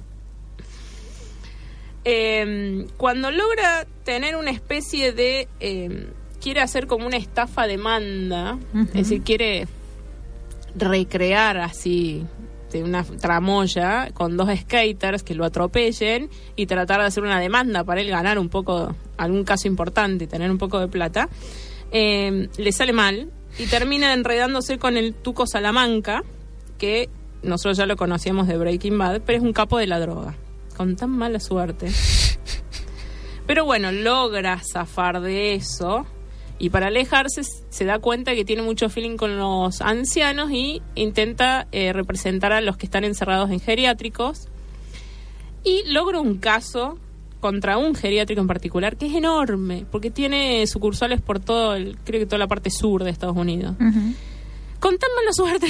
Eh, cuando logra tener una especie de... eh, quiere hacer como una estafa demanda, Ujú. es decir, quiere recrear así de una tramoya con dos skaters que lo atropellen y tratar de hacer una demanda para él ganar un poco, algún caso importante y tener un poco de plata. Eh, le sale mal y termina enredándose con el Tuco Salamanca, que nosotros ya lo conocíamos de Breaking Bad, pero es un capo de la droga, con tan mala suerte. Pero bueno, logra zafar de eso y para alejarse se da cuenta que tiene mucho feeling con los ancianos y intenta eh, representar a los que están encerrados en geriátricos y logra un caso contra un geriátrico en particular que es enorme porque tiene sucursales por todo el, creo que toda la parte sur de Estados Unidos. Uh-huh. Con tan mala suerte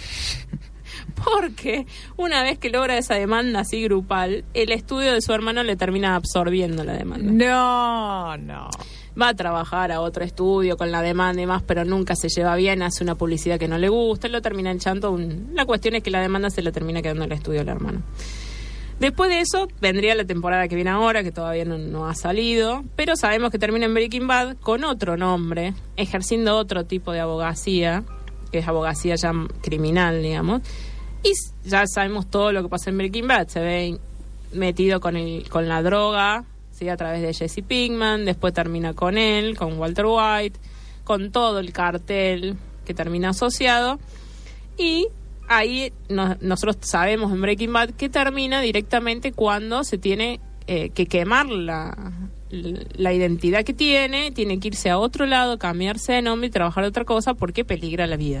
porque una vez que logra esa demanda así grupal, el estudio de su hermano le termina absorbiendo la demanda. No, no. Va a trabajar a otro estudio con la demanda y más, pero nunca se lleva bien, hace una publicidad que no le gusta, lo termina echando. Un... La cuestión es que la demanda se le termina quedando en el estudio del hermano. Después de eso, vendría la temporada que viene ahora, que todavía no, no ha salido, pero sabemos que termina en Breaking Bad con otro nombre, ejerciendo otro tipo de abogacía, que es abogacía ya criminal, digamos. Y ya sabemos todo lo que pasa en Breaking Bad. Se ve metido con el con la droga, ¿sí? A través de Jesse Pinkman. Después termina con él, con Walter White, con todo el cartel que termina asociado. Y ahí no, nosotros sabemos en Breaking Bad que termina directamente cuando se tiene eh, que quemar la, la identidad que tiene. Tiene que irse a otro lado, cambiarse de nombre y trabajar otra cosa porque peligra la vida.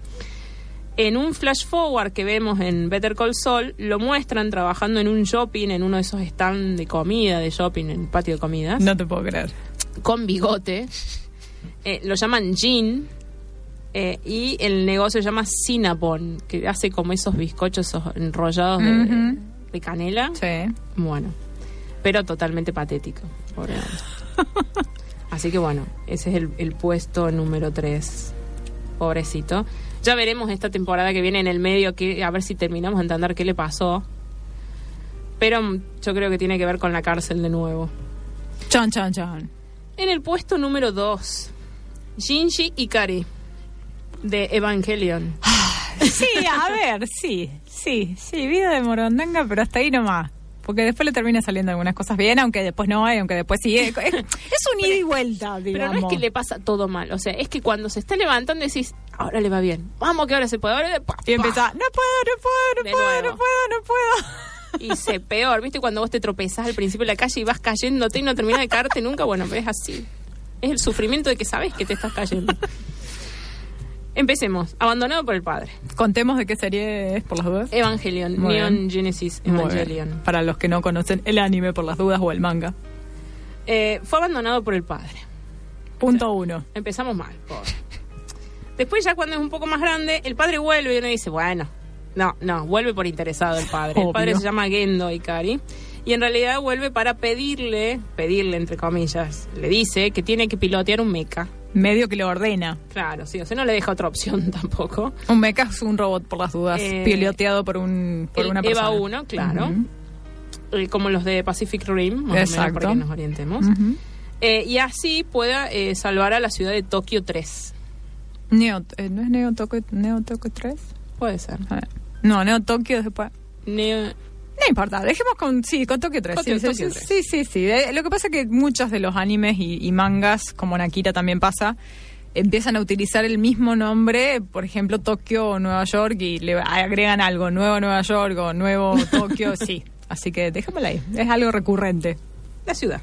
En un flash forward que vemos en Better Call Saul, lo muestran trabajando en un shopping, en uno de esos stands de comida, de shopping, en el patio de comidas. No te puedo creer. Con bigote. Eh, lo llaman Gin. Eh, y el negocio se llama Cinnabon, que hace como esos bizcochos esos enrollados de, uh-huh. de canela. Sí. Bueno, pero totalmente patético. Pobre hombre. Así que bueno, ese es el, el puesto número tres. Pobrecito. Ya veremos esta temporada que viene en el medio, que a ver si terminamos de entender qué le pasó. Pero yo creo que tiene que ver con la cárcel de nuevo. Chan, chan, chan. En el puesto número dos, Shinji Ikari, de Evangelion. Sí, a ver, sí, sí, sí, vida de morondanga, pero hasta ahí nomás. Porque después le termina saliendo algunas cosas bien, aunque después no hay, aunque después sí. Es, es, es un ida y vuelta, digamos. Pero no es que le pasa todo mal. O sea, es que cuando se está levantando decís, ahora le va bien. Vamos, que ahora se puede. Ahora le... Y empieza, no puedo, no puedo, no puedo, no puedo, no puedo. Y se peor, ¿viste? Cuando vos te tropezás al principio de la calle y vas cayéndote y no terminas de caerte nunca. Bueno, pues es así. Es el sufrimiento de que sabes que te estás cayendo. Empecemos. Abandonado por el padre. Contemos de qué serie es, por las dudas. Evangelion. Muy Neon bien. Genesis Evangelion. Para los que no conocen el anime, por las dudas, o el manga. Eh, fue abandonado por el padre. Punto o sea, uno. Empezamos mal, pobre. Después ya cuando es un poco más grande, el padre vuelve y uno dice, bueno, no, no, vuelve por interesado el padre. Obvio. El padre se llama Gendo Ikari. Y en realidad vuelve para pedirle, pedirle entre comillas, le dice que tiene que pilotear un mecha. Medio que lo ordena. Claro, sí, o sea, no le deja otra opción tampoco. Un mecha es un robot, por las dudas, eh, piloteado por un por el una persona. Eva uno, claro. Uh-huh. eh, como los de Pacific Rim, más Exacto. o menos, para que nos orientemos. Uh-huh. eh, y así pueda eh, salvar a la ciudad de Tokio tres. Neo, eh, ¿no es Neo Tokio, Neo Tokio tres? Puede ser. A ver. No, Neo Tokio después. Neo... No importa, dejemos con, sí, con Tokio tres. Tokio, sí, Tokio sí, tres. sí, sí, sí. Eh, lo que pasa es que muchos de los animes y, y mangas, como en Akira también pasa, empiezan a utilizar el mismo nombre, por ejemplo, Tokio o Nueva York, y le agregan algo, nuevo Nueva York o nuevo Tokio, sí. Así que déjamela ahí, es algo recurrente. La ciudad.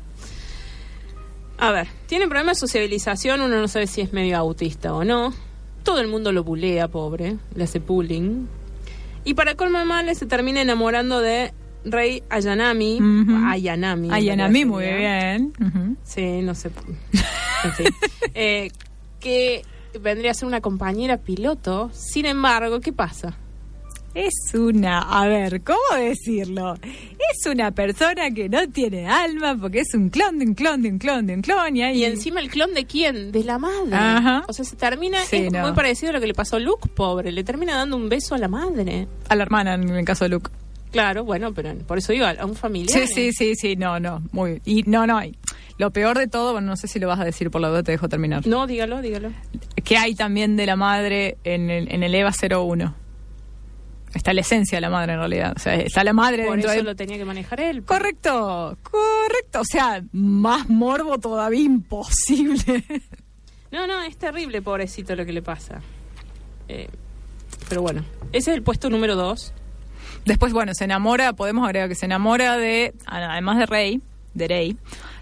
A ver, tiene problemas de sociabilización, uno no sabe si es medio autista o no. Todo el mundo lo bulea, pobre, le hace bullying. Y para colmo de males se termina enamorando de Rei Ayanami. Uh-huh. Ayanami. Ayanami, muy bien. Uh-huh. Sí, no sé. En fin. eh, que vendría a ser una compañera piloto. Sin embargo, ¿qué pasa? Es una, a ver, ¿cómo decirlo? Es una persona que no tiene alma porque es un clon de un clon de un clon de un clon. Y, ahí... y encima el clon de quién? De la madre. Ajá. O sea, se termina, sí, es no. muy parecido a lo que le pasó a Luke, pobre. Le termina dando un beso a la madre. A la hermana, en el caso de Luke. Claro, bueno, pero por eso iba a un familiar. Sí, sí, sí, sí, no, no, muy... Y no, no, lo peor de todo, bueno, no sé si lo vas a decir por la duda, te dejo terminar. No, dígalo, dígalo. Que hay también de la madre en el, en el EVA cero uno. Está la esencia de la madre en realidad. O sea, está la madre por dentro eso de... lo tenía que manejar él. Correcto, correcto. O sea, más morbo todavía imposible. No, no, es terrible, pobrecito, lo que le pasa. Eh, pero bueno, ese es el puesto número dos. Después, bueno, se enamora, podemos agregar que se enamora de, además de Rey, de Rey,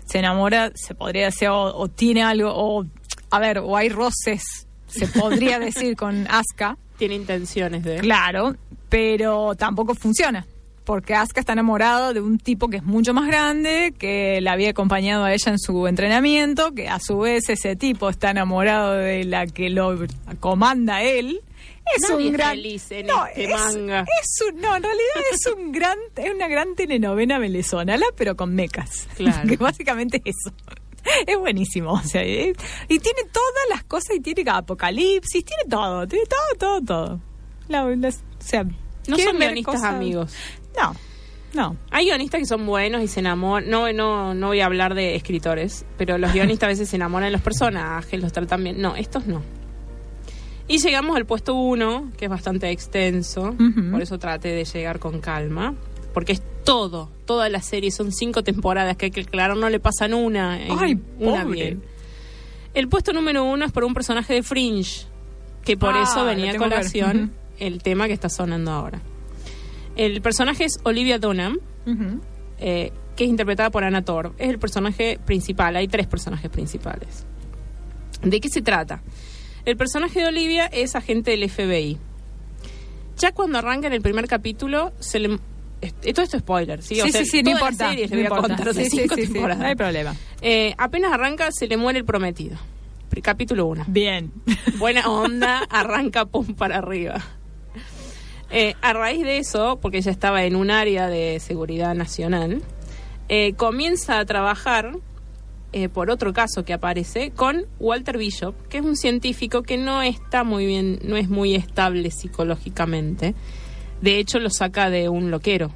se enamora, se podría decir, o, o tiene algo, o a ver, o hay roces, se podría decir, con Asuka. Tiene intenciones de... Claro, pero tampoco funciona. Porque Asuka está enamorado de un tipo que es mucho más grande, que la había acompañado a ella en su entrenamiento, que a su vez ese tipo está enamorado de la que lo comanda él. Es Nadie un gran feliz en no, este es, manga. Es un, no, en realidad es un gran, es una gran telenovela venezolana, pero con mecas. Claro. Que básicamente es eso. Es buenísimo, o sea, es, y tiene todas las cosas, y tiene apocalipsis, tiene todo, tiene todo, todo, todo. La, la, o sea, no son guionistas cosas? amigos. No, no. Hay guionistas que son buenos y se enamoran. No, no, no voy a hablar de escritores, pero los guionistas a veces se enamoran de los personajes, los tratan bien. No, estos no. Y llegamos al puesto uno, que es bastante extenso, uh-huh. Por eso traté de llegar con calma, porque es todo, toda la serie, son cinco temporadas, que hay que aclarar, no le pasan una, en, Ay, una pobre. bien. El puesto número uno es por un personaje de Fringe, que por ah, eso venía a colación uh-huh. el tema que está sonando ahora. El personaje es Olivia Dunham, uh-huh. eh, que es interpretada por Anna Torv. Es el personaje principal, hay tres personajes principales. ¿De qué se trata? El personaje de Olivia es agente del F B I. Ya cuando arranca en el primer capítulo, se le... Todo esto es spoiler, ¿sí? Sí, o sea, sí, sí, no toda importa. la serie no le voy a importa. contar de sí, cinco sí, sí, temporadas. Sí, no hay problema. Eh, apenas arranca, se le muere el prometido. Capítulo uno. Bien. Buena onda, arranca pum para arriba. Eh, a raíz de eso, porque ella estaba en un área de seguridad nacional, eh, comienza a trabajar eh, por otro caso que aparece con Walter Bishop, que es un científico que no está muy bien, no es muy estable psicológicamente. De hecho, lo saca de un loquero.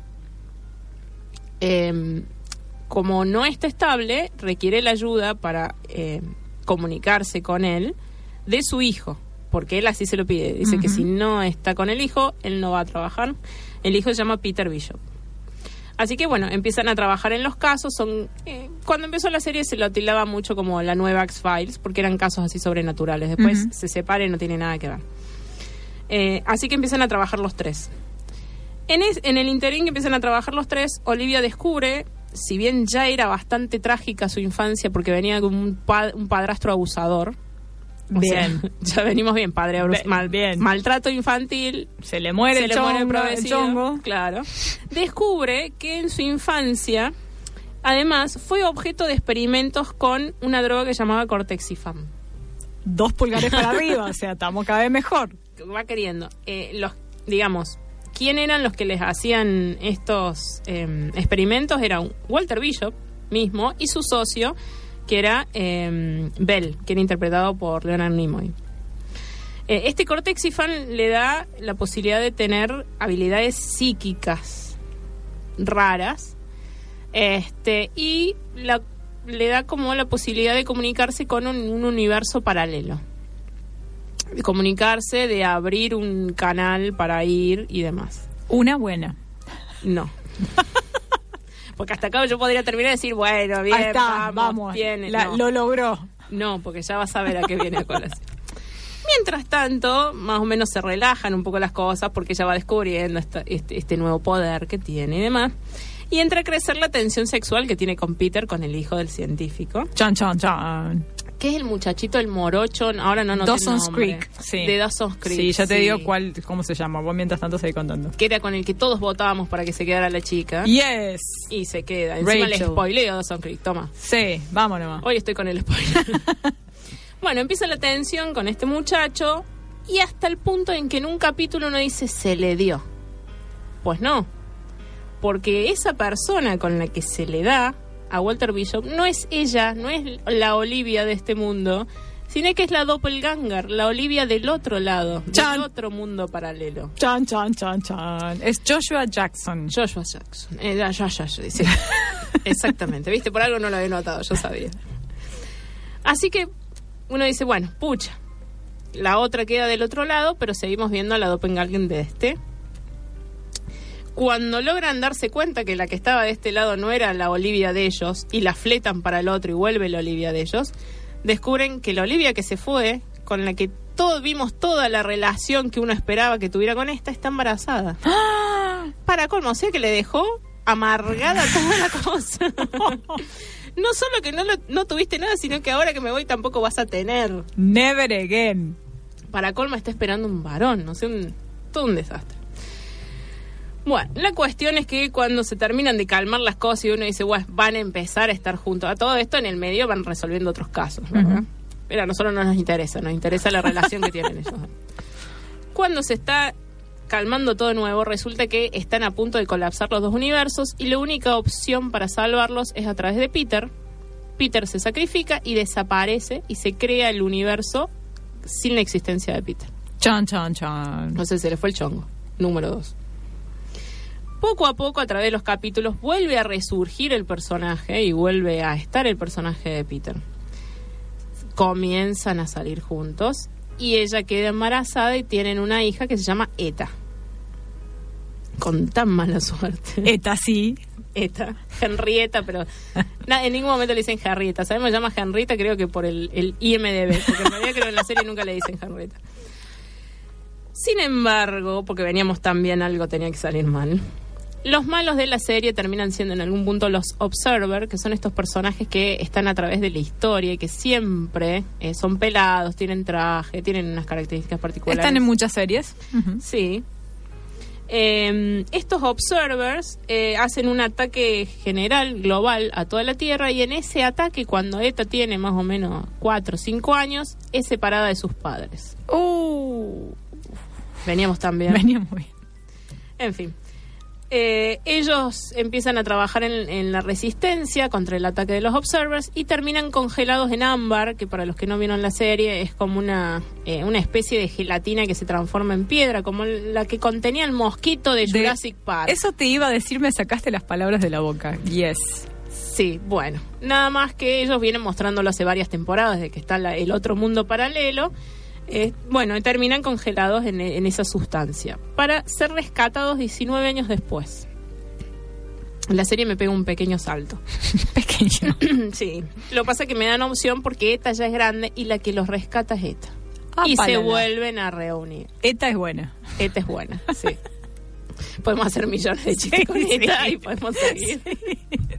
Eh, como no está estable, requiere la ayuda para eh, comunicarse con él de su hijo. Porque él así se lo pide. Dice uh-huh. que si no está con el hijo, él no va a trabajar. El hijo se llama Peter Bishop. Así que bueno, empiezan a trabajar en los casos. Son eh, cuando empezó la serie se lo tildaba mucho como la nueva X-Files, porque eran casos así sobrenaturales. Después uh-huh. se separa y no tiene nada que ver. Eh, así que empiezan a trabajar los tres. En, es, en el interín que empiezan a trabajar los tres, Olivia descubre, si bien ya era bastante trágica su infancia, porque venía con un, pa- un padrastro abusador. O bien, sea, ya venimos bien, padre abus- mal, bien. maltrato infantil, se le muere, se el, le chongo, muere el, el provecido, chongo. Claro. Descubre que en su infancia, además, fue objeto de experimentos con una droga que llamaba Cortexifam. Dos pulgares para arriba, o sea, estamos cada vez mejor. Va queriendo. Eh, los, digamos, ¿quién eran los que les hacían estos eh, experimentos? Era Walter Bishop mismo y su socio, que era eh, Bell, que era interpretado por Leonard Nimoy. Eh, este Cortexifam le da la posibilidad de tener habilidades psíquicas raras, este y la, le da como la posibilidad de comunicarse con un, un universo paralelo. De comunicarse, de abrir un canal para ir y demás. Una buena. No. Porque hasta acá yo podría terminar de decir, bueno, bien, ahí está, vamos, vamos viene. la, no. Lo logró. No, porque ya vas a ver a qué viene a colación. Mientras tanto, más o menos se relajan un poco las cosas porque ella va descubriendo esta, este, este nuevo poder que tiene y demás. Y entra a crecer la tensión sexual que tiene con Peter, con el hijo del científico. Chan, chan, chan. ¿Qué es el muchachito, el morocho? Ahora no noté el Dawson's nombre. Creek, sí. De Dawson's Creek. Sí, ya te sí. digo cuál, cómo se llama. Vos mientras tanto seguís contando. Que era con el que todos votábamos para que se quedara la chica. Yes. Y se queda. Encima le spoileo Dawson's Creek, toma. Sí, vamos nomás. Hoy estoy con el spoiler. Bueno, empieza la tensión con este muchacho y hasta el punto en que en un capítulo uno dice, se le dio. Pues no. Porque esa persona con la que se le da a Walter Bishop no es ella, no es la Olivia de este mundo, sino que es la doppelganger, la Olivia del otro lado, Chan. del otro mundo paralelo. Chan, chan, chan, chan. Es Joshua Jackson. Joshua Jackson. Eh, ya, ya, ya, sí. Exactamente. ¿Viste? Por algo no lo había notado, yo sabía. Así que uno dice, bueno, pucha, la otra queda del otro lado, pero seguimos viendo a la doppelganger de este. Cuando logran darse cuenta que la que estaba de este lado no era la Olivia de ellos y la fletan para el otro y vuelve la Olivia de ellos, descubren que la Olivia que se fue, con la que todos vimos toda la relación que uno esperaba que tuviera con esta, está embarazada. ¡Ah! Para colmo, o sea que le dejó amargada toda la cosa. No solo que no, lo, no tuviste nada, sino que ahora que me voy tampoco vas a tener. Never again. Para colma está esperando un varón, no sé, un, todo un desastre. Bueno, la cuestión es que cuando se terminan de calmar las cosas y uno dice, bueno, van a empezar a estar juntos. A todo esto en el medio van resolviendo otros casos, ¿verdad? Uh-huh. Pero a nosotros no nos interesa, nos interesa la relación que tienen ellos. Cuando se está calmando todo de nuevo, resulta que están a punto de colapsar los dos universos y la única opción para salvarlos es a través de Peter. Peter se sacrifica y desaparece y se crea el universo sin la existencia de Peter. Chan, chan, chan. No sé, se le fue el chongo. Número dos. Poco a poco, a través de los capítulos, vuelve a resurgir el personaje y vuelve a estar el personaje de Peter. Comienzan a salir juntos y ella queda embarazada y tienen una hija que se llama Eta. Con tan mala suerte. Eta, sí. Eta. Henrietta, pero na, en ningún momento le dicen Henrietta. Sabemos que se llama Henrietta, creo que por el, el I M D B, porque en realidad creo que en la serie nunca le dicen Henrietta. Sin embargo, porque veníamos tan bien, algo tenía que salir mal. Los malos de la serie terminan siendo en algún punto los Observer, que son estos personajes que están a través de la historia y que siempre eh, son pelados, tienen traje, tienen unas características particulares. Están en muchas series. Uh-huh. Sí. Eh, estos Observers eh, hacen un ataque general, global, a toda la Tierra, y en ese ataque, cuando Eta tiene más o menos cuatro o cinco años, es separada de sus padres. Uh. Veníamos tan bien. Veníamos bien. En fin. Eh, ellos empiezan a trabajar en, en la resistencia contra el ataque de los Observers y terminan congelados en ámbar, que para los que no vieron la serie es como una, eh, una especie de gelatina que se transforma en piedra, como la que contenía el mosquito de Jurassic de, Park. Eso te iba a decir, me sacaste las palabras de la boca. Yes. Sí, bueno, nada más que ellos vienen mostrándolo hace varias temporadas, de que está la, el otro mundo paralelo. Eh, bueno, terminan congelados en, en esa sustancia para ser rescatados diecinueve años después. La serie me pega un pequeño salto. Pequeño. Sí. Lo que pasa es que me dan opción porque Eta ya es grande y la que los rescata es Eta. Ah, y palala. Se vuelven a reunir. Eta es buena. Eta es buena, sí. Podemos hacer millones de chistes sí, con Eta sí. Y podemos seguir. Sí.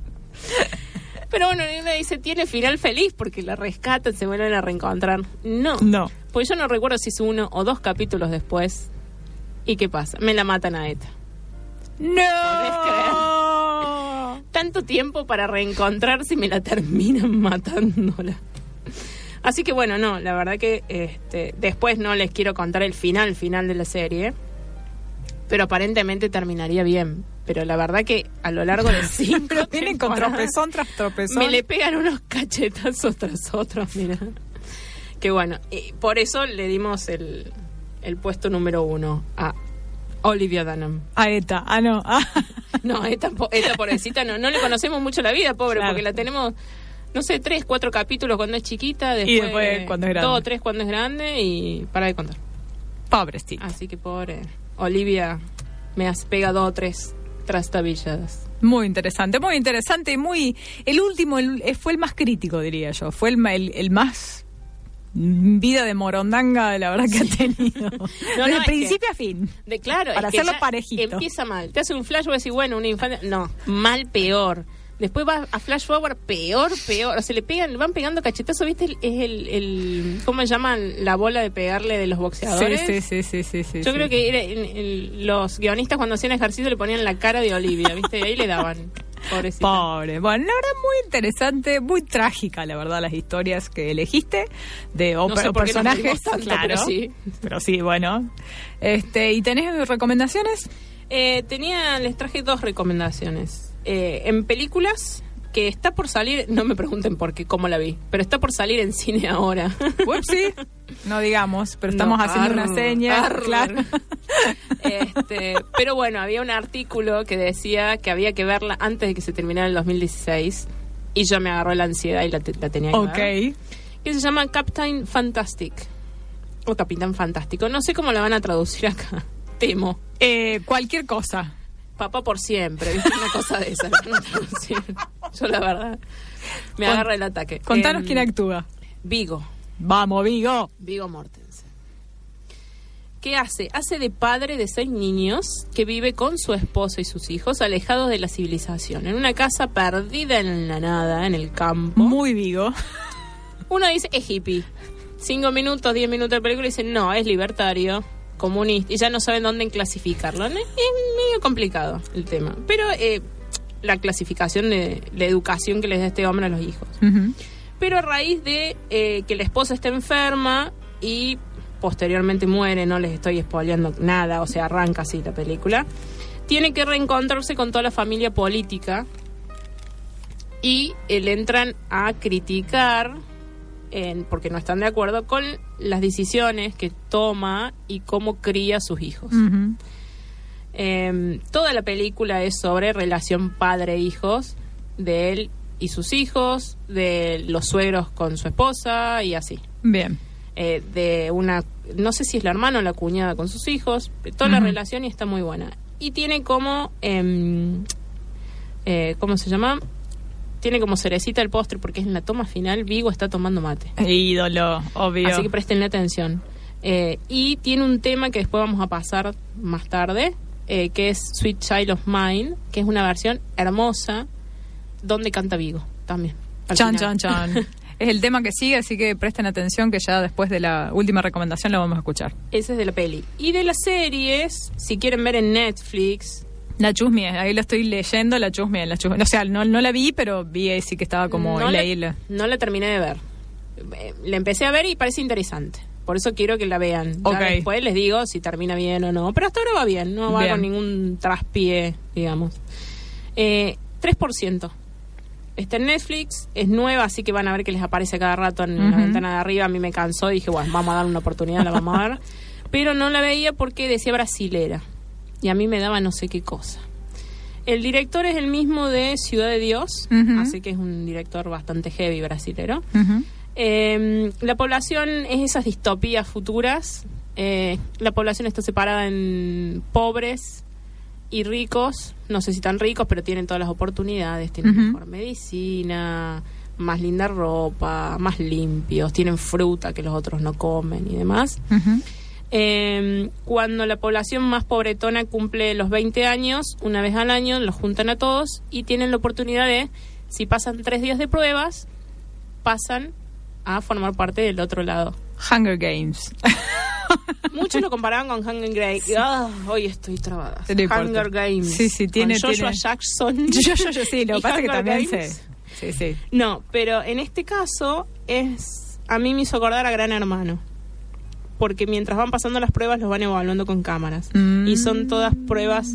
Pero bueno, uno dice, tiene final feliz porque la rescatan, se vuelven a reencontrar. No. No. Pues yo no recuerdo si es uno o dos capítulos después. ¿Y qué pasa? Me la matan a Eta. ¡No! ¿Podés creer? Tanto tiempo para reencontrarse y me la terminan matándola. Así que bueno, no, la verdad que este, después no les quiero contar el final, final de la serie. Pero aparentemente terminaría bien. Pero la verdad que a lo largo de cinco pero tienen con tropezón tras tropezón. Me le pegan unos cachetazos tras otros, mira. Que bueno, y por eso le dimos el, el puesto número uno a Olivia Dunham. A Eta, ah no. Ah. No, Eta, Eta pobrecita, no, no le conocemos mucho la vida, pobre, claro. Porque la tenemos, no sé, tres, cuatro capítulos cuando es chiquita, después, y después cuando es grande. Dos o tres cuando es grande y para de contar. Pobrecita. Así que pobre Olivia me has pegado tres trastabilladas. Muy interesante, muy interesante y muy... El último el, fue el más crítico, diría yo. Fue el, el, el más vida de morondanga, la verdad, que sí. Ha tenido. No, de no, principio que, a fin. De claro, para es que hacerlo parejito. Empieza mal. Te hace un flash y decís, bueno, una infancia... No, mal, peor. Después va a flash forward, peor, peor. O sea, le pegan, van pegando cachetazos, ¿viste? Es el, el... ¿Cómo se llaman? La bola de pegarle de los boxeadores. Sí, sí, sí, sí, sí. Yo sí. creo que era, el, el, los guionistas cuando hacían ejercicio le ponían la cara de Olivia, ¿viste? Y ahí le daban. Pobrecita. Pobre. Bueno, la verdad, muy interesante, muy trágica, la verdad, las historias que elegiste de no sé por personajes. Qué nos tanto, claro. Pero sí. Pero sí, bueno. Este, ¿y tenés recomendaciones? Eh, tenía, les traje dos recomendaciones. Eh, en películas... que está por salir, no me pregunten por qué, cómo la vi, pero está por salir en cine ahora. Upsi, no digamos, pero estamos no, haciendo arr, una seña, arr. claro. Este, pero bueno, había un artículo que decía que había que verla antes de que se terminara el dos mil dieciséis y yo me agarró la ansiedad y la, la tenía que Ok. ver. Que se llama Captain Fantastic o Capitán Fantástico. No sé cómo la van a traducir acá. Temo. Eh, cualquier cosa. Papá por siempre, ¿viste? Una cosa de esas. Yo la verdad me Con, agarra el ataque. Contanos eh, quién actúa. Viggo. Vamos, Viggo. Viggo Mortensen. ¿qué hace? Hace de padre de seis niños que vive con su esposa y sus hijos alejados de la civilización, en una casa perdida en la nada, en el campo. Muy Vigo. Uno dice, es hippie. Cinco minutos, diez minutos de película y dicen, no, es libertario, comunista, y ya no saben dónde clasificarlo. ¿No? Es medio complicado el tema. Pero eh, la clasificación de la educación que les da este hombre a los hijos. Uh-huh. Pero a raíz de eh, que la esposa está enferma y posteriormente muere, no les estoy spoileando nada, o sea, arranca así la película, tiene que reencontrarse con toda la familia política y eh, le entran a criticar, en, porque no están de acuerdo con las decisiones que toma y cómo cría a sus hijos. Uh-huh. Eh, toda la película es sobre relación padre-hijos, de él y sus hijos, de los suegros con su esposa y así. Bien. Eh, de una, no sé si es la hermana o la cuñada con sus hijos, toda uh-huh. la relación y está muy buena. Y tiene como, eh, eh, ¿cómo se llama? Tiene como cerecita el postre porque es en la toma final, Vigo está tomando mate. Ídolo, obvio. Así que prestenle atención. Eh, y tiene un tema que después vamos a pasar más tarde, eh, que es Sweet Child of Mine, que es una versión hermosa, donde canta Vigo también. Chan, chan, chan. Es el tema que sigue, así que presten atención que ya después de la última recomendación lo vamos a escuchar. Ese es de la peli. Y de las series, si quieren ver en Netflix... La Chusmie, ahí lo estoy leyendo, La Chusmie, la Chusmie. O sea, no, no la vi, pero vi ahí sí que estaba como no leí. La, no la terminé de ver. La empecé a ver y parece interesante. Por eso quiero que la vean. Ya okay. Después les digo si termina bien o no. Pero hasta ahora va bien, no va bien. Con ningún traspié, digamos. Eh, tres por ciento. Está en Netflix, es nueva, así que van a ver que les aparece cada rato en uh-huh. la ventana de arriba. A mí me cansó y dije, bueno, vamos a dar una oportunidad, la vamos a ver. Pero no la veía porque decía brasilera. Y a mí me daba no sé qué cosa. El director es el mismo de Ciudad de Dios, uh-huh. así que es un director bastante heavy brasilero. Uh-huh. Eh, la población es esas distopías futuras. Eh, la población está separada en pobres y ricos, no sé si tan ricos, pero tienen todas las oportunidades, tienen uh-huh. mejor medicina, más linda ropa, más limpios, tienen fruta que los otros no comen y demás. Uh-huh. Eh, cuando la población más pobretona cumple los veinte años, una vez al año los juntan a todos y tienen la oportunidad de, si pasan tres días de pruebas, pasan a formar parte del otro lado. Hunger Games. Muchos lo comparaban con Hunger Games. Oh, hoy estoy trabada. No Hunger Games. Sí, sí, tiene. Con Joshua tiene... Jackson. Yo, yo, yo, sí, lo que pasa que también sé. Sí, sí. No, pero en este caso es, a mí me hizo acordar a Gran Hermano. Porque mientras van pasando las pruebas los van evaluando con cámaras. Mm. Y son todas pruebas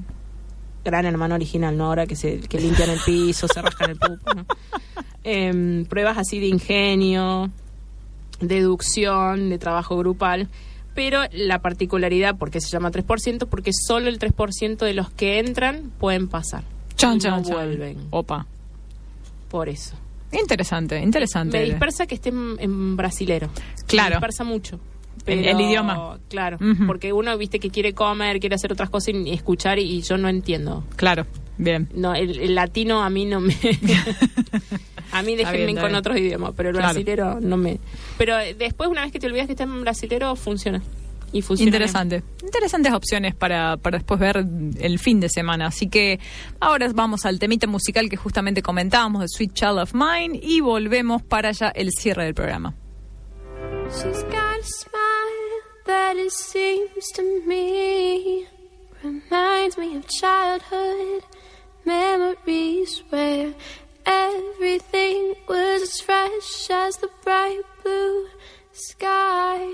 Gran Hermano original, ¿no? Ahora que se que limpian el piso, se rascan el pupo, ¿no? Eh, pruebas así de ingenio, deducción, de trabajo grupal. Pero la particularidad, ¿por qué se llama tres por ciento? Porque solo el tres por ciento de los que entran pueden pasar. Chan, y chan, no chan. vuelven. Opa. Por eso. Interesante, interesante. Me dispersa que esté en, en brasilero. Claro. Me dispersa mucho. Pero, el, el idioma. Claro, uh-huh. porque uno, viste, que quiere comer, quiere hacer otras cosas y escuchar y, y yo no entiendo. Claro, bien. No, el, el latino a mí no me... a mí déjenme bien, con bien. Otros idiomas, pero el claro. brasilero no me... Pero después, una vez que te olvidas que está en brasilero, funciona. Y funciona Interesante. Bien. Interesantes opciones para, para después ver el fin de semana. Así que ahora vamos al temita musical que justamente comentábamos de Sweet Child of Mine y volvemos para ya el cierre del programa. She's got a smile that it seems to me reminds me of childhood memories where everything was as fresh as the bright blue sky.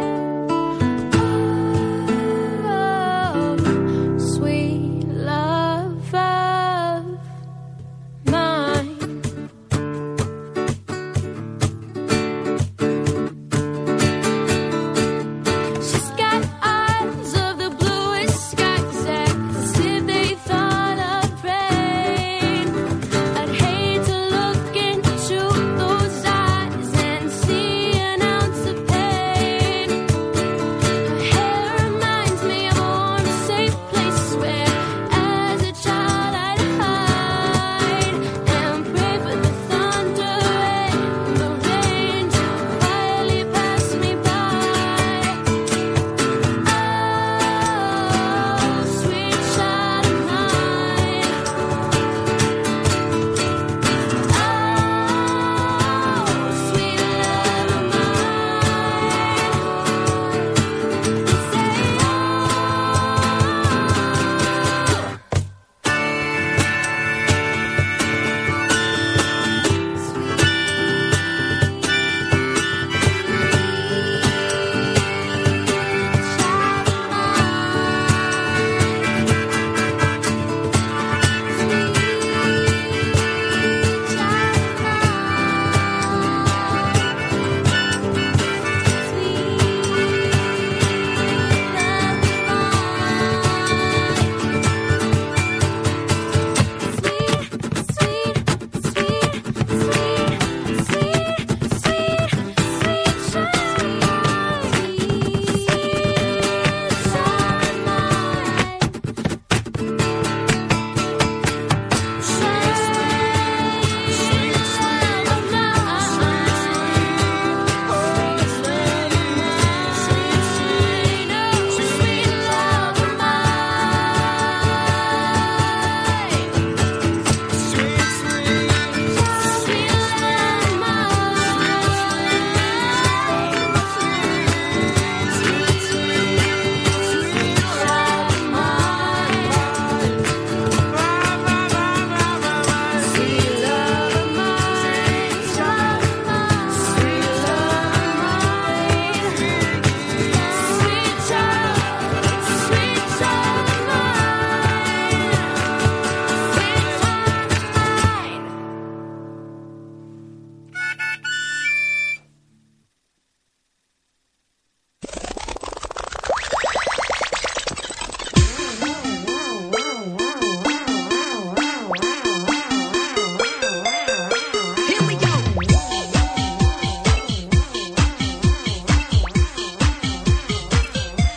Love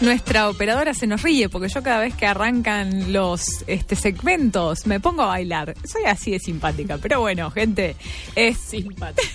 Nuestra operadora se nos ríe porque yo cada vez que arrancan los este, segmentos me pongo a bailar. Soy así de simpática, pero bueno, gente, es simpática.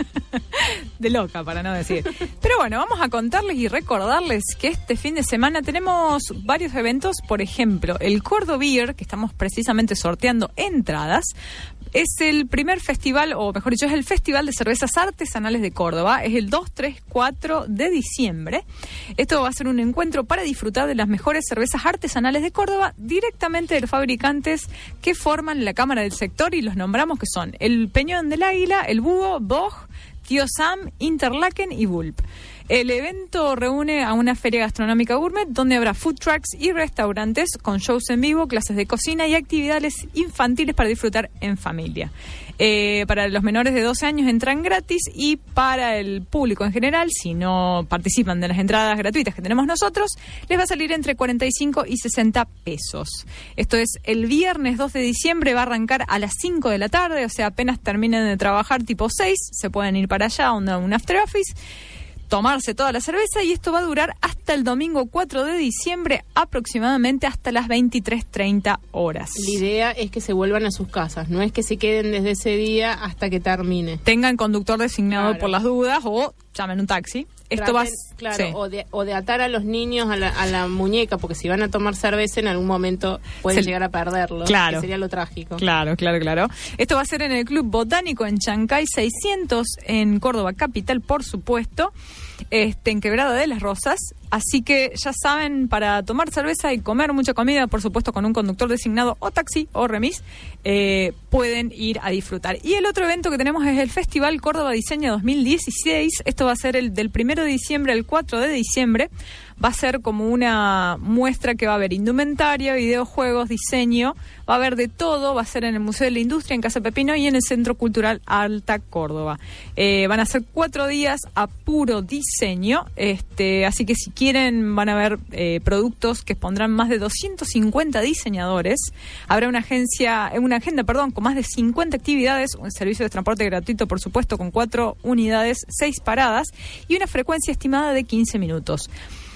De loca, para no decir. Pero bueno, vamos a contarles y recordarles que este fin de semana tenemos varios eventos. Por ejemplo, el Cordobeer, que estamos precisamente sorteando entradas, es el primer festival, o mejor dicho, es el Festival de Cervezas Artesanales de Córdoba. Es el dos, tres, cuatro de diciembre. Esto va a ser un encuentro para disfrutar de las mejores cervezas artesanales de Córdoba directamente de los fabricantes que forman la Cámara del Sector, y los nombramos que son el Peñón del Águila, el Búho, Boj, Tío Sam, Interlaken y Bulb. El evento reúne a una feria gastronómica gourmet donde habrá food trucks y restaurantes con shows en vivo, clases de cocina y actividades infantiles para disfrutar en familia. Eh, para los menores de doce años entran gratis, y para el público en general, si no participan de las entradas gratuitas que tenemos nosotros, les va a salir entre cuarenta y cinco y sesenta pesos. Esto es el viernes dos de diciembre, va a arrancar a las cinco de la tarde, o sea, apenas terminen de trabajar tipo seis, se pueden ir para allá, onda un after office, tomarse toda la cerveza, y esto va a durar hasta el domingo cuatro de diciembre, aproximadamente hasta las veintitrés treinta horas. La idea es que se vuelvan a sus casas, no es que se queden desde ese día hasta que termine. Tengan conductor designado, claro, por las dudas, o llamen un taxi. Esto Traten, va claro, sí. o, de, o de atar a los niños a la, a la muñeca, porque si van a tomar cerveza en algún momento pueden Se, llegar a perderlo, claro, que sería lo trágico. Claro, claro, claro. Esto va a ser en el Club Botánico en Chancay seiscientos, en Córdoba capital, por supuesto, este, en Quebrada de las Rosas. Así que ya saben, para tomar cerveza y comer mucha comida, por supuesto con un conductor designado o taxi o remis, eh, pueden ir a disfrutar. Y el otro evento que tenemos es el Festival Córdoba Diseña dos mil dieciséis. Esto va a ser el del primero de diciembre al cuatro de diciembre. Va a ser como una muestra que va a haber indumentaria, videojuegos, diseño, va a haber de todo. Va a ser en el Museo de la Industria, en Casa Pepino, y en el Centro Cultural Alta Córdoba. Eh, van a ser cuatro días a puro diseño, este, así que si quieren van a ver eh, productos que expondrán más de doscientos cincuenta diseñadores. Habrá una agencia, una agenda, perdón, con más de cincuenta actividades, un servicio de transporte gratuito, por supuesto, con cuatro unidades, seis paradas y una frecuencia estimada de quince minutos.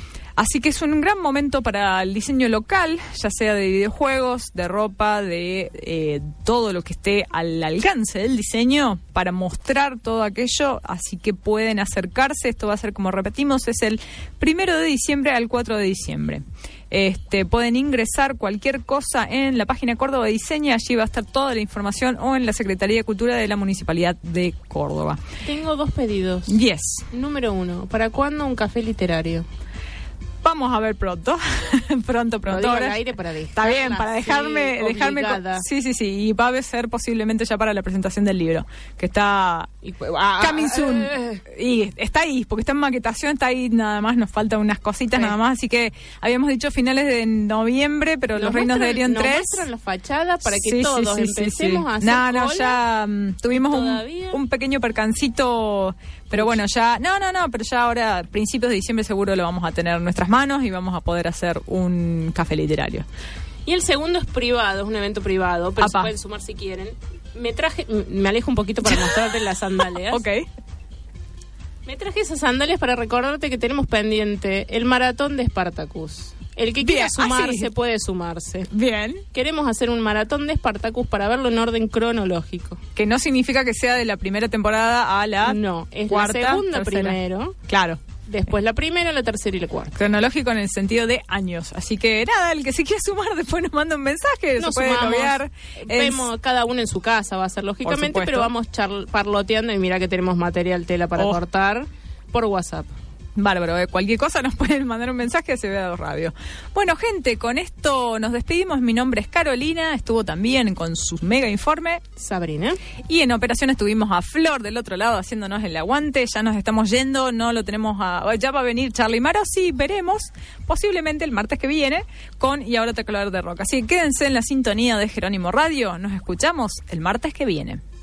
Así que es un gran momento para el diseño local, ya sea de videojuegos, de ropa, de eh, todo lo que esté al alcance del diseño, para mostrar todo aquello. Así que pueden acercarse. Esto va a ser, como repetimos, es el primero de diciembre al cuatro de diciembre. Este, pueden ingresar cualquier cosa en la página Córdoba Diseña, allí va a estar toda la información, o en la Secretaría de Cultura de la Municipalidad de Córdoba. Tengo dos pedidos. Yes. Número uno, ¿para cuándo un café literario? Vamos a ver pronto, pronto, pronto. Lo digo al aire para Está bien, para dejarme, sí, dejarme. Obligada. Sí, sí, sí. Y va a ser posiblemente ya para la presentación del libro, que está y, ah, coming soon. Eh. Y está ahí, porque está en maquetación, está ahí nada más, nos faltan unas cositas sí. nada más. Así que habíamos dicho finales de noviembre, pero Los Reinos de Erión tres. Nos muestran la fachada para que sí, todos sí, sí, empecemos sí, sí. a hacer No, no, cola. ya um, tuvimos un, un pequeño percancito. Pero bueno, ya, no, no, no, pero ya ahora, principios de diciembre seguro lo vamos a tener en nuestras manos y vamos a poder hacer un café literario. Y el segundo es privado, es un evento privado, pero Apá. se pueden sumar si quieren. Me traje, me alejo un poquito para mostrarte las sandalias. Ok. Me traje esas sandalias para recordarte que tenemos pendiente el maratón de Spartacus. El que quiera Bien, sumarse así. puede sumarse. Bien. Queremos hacer un maratón de Spartacus para verlo en orden cronológico. Que no significa que sea de la primera temporada a la No, es cuarta, la segunda tercera. primero. Claro. Después la primera, la tercera y la cuarta. Cronológico en el sentido de años. Así que nada, el que se quiera sumar después nos manda un mensaje, Nos se puede sumamos, loguear. Vemos Es- cada uno en su casa, va a ser lógicamente, supuesto. pero vamos charl- parloteando y mira que tenemos material tela para Oh. cortar por WhatsApp. Bárbaro, ¿eh? Cualquier cosa nos pueden mandar un mensaje a C B A dos Radio. Bueno, gente, con esto nos despedimos. Mi nombre es Carolina, estuvo también con su mega informe Sabrina. Y en operación estuvimos a Flor del otro lado haciéndonos el aguante. Ya nos estamos yendo, no lo tenemos a... Ya va a venir Charlie Maro, sí, veremos, posiblemente el martes que viene, con Y Ahora te Color de Rock. Así que quédense en la sintonía de Jerónimo Radio. Nos escuchamos el martes que viene.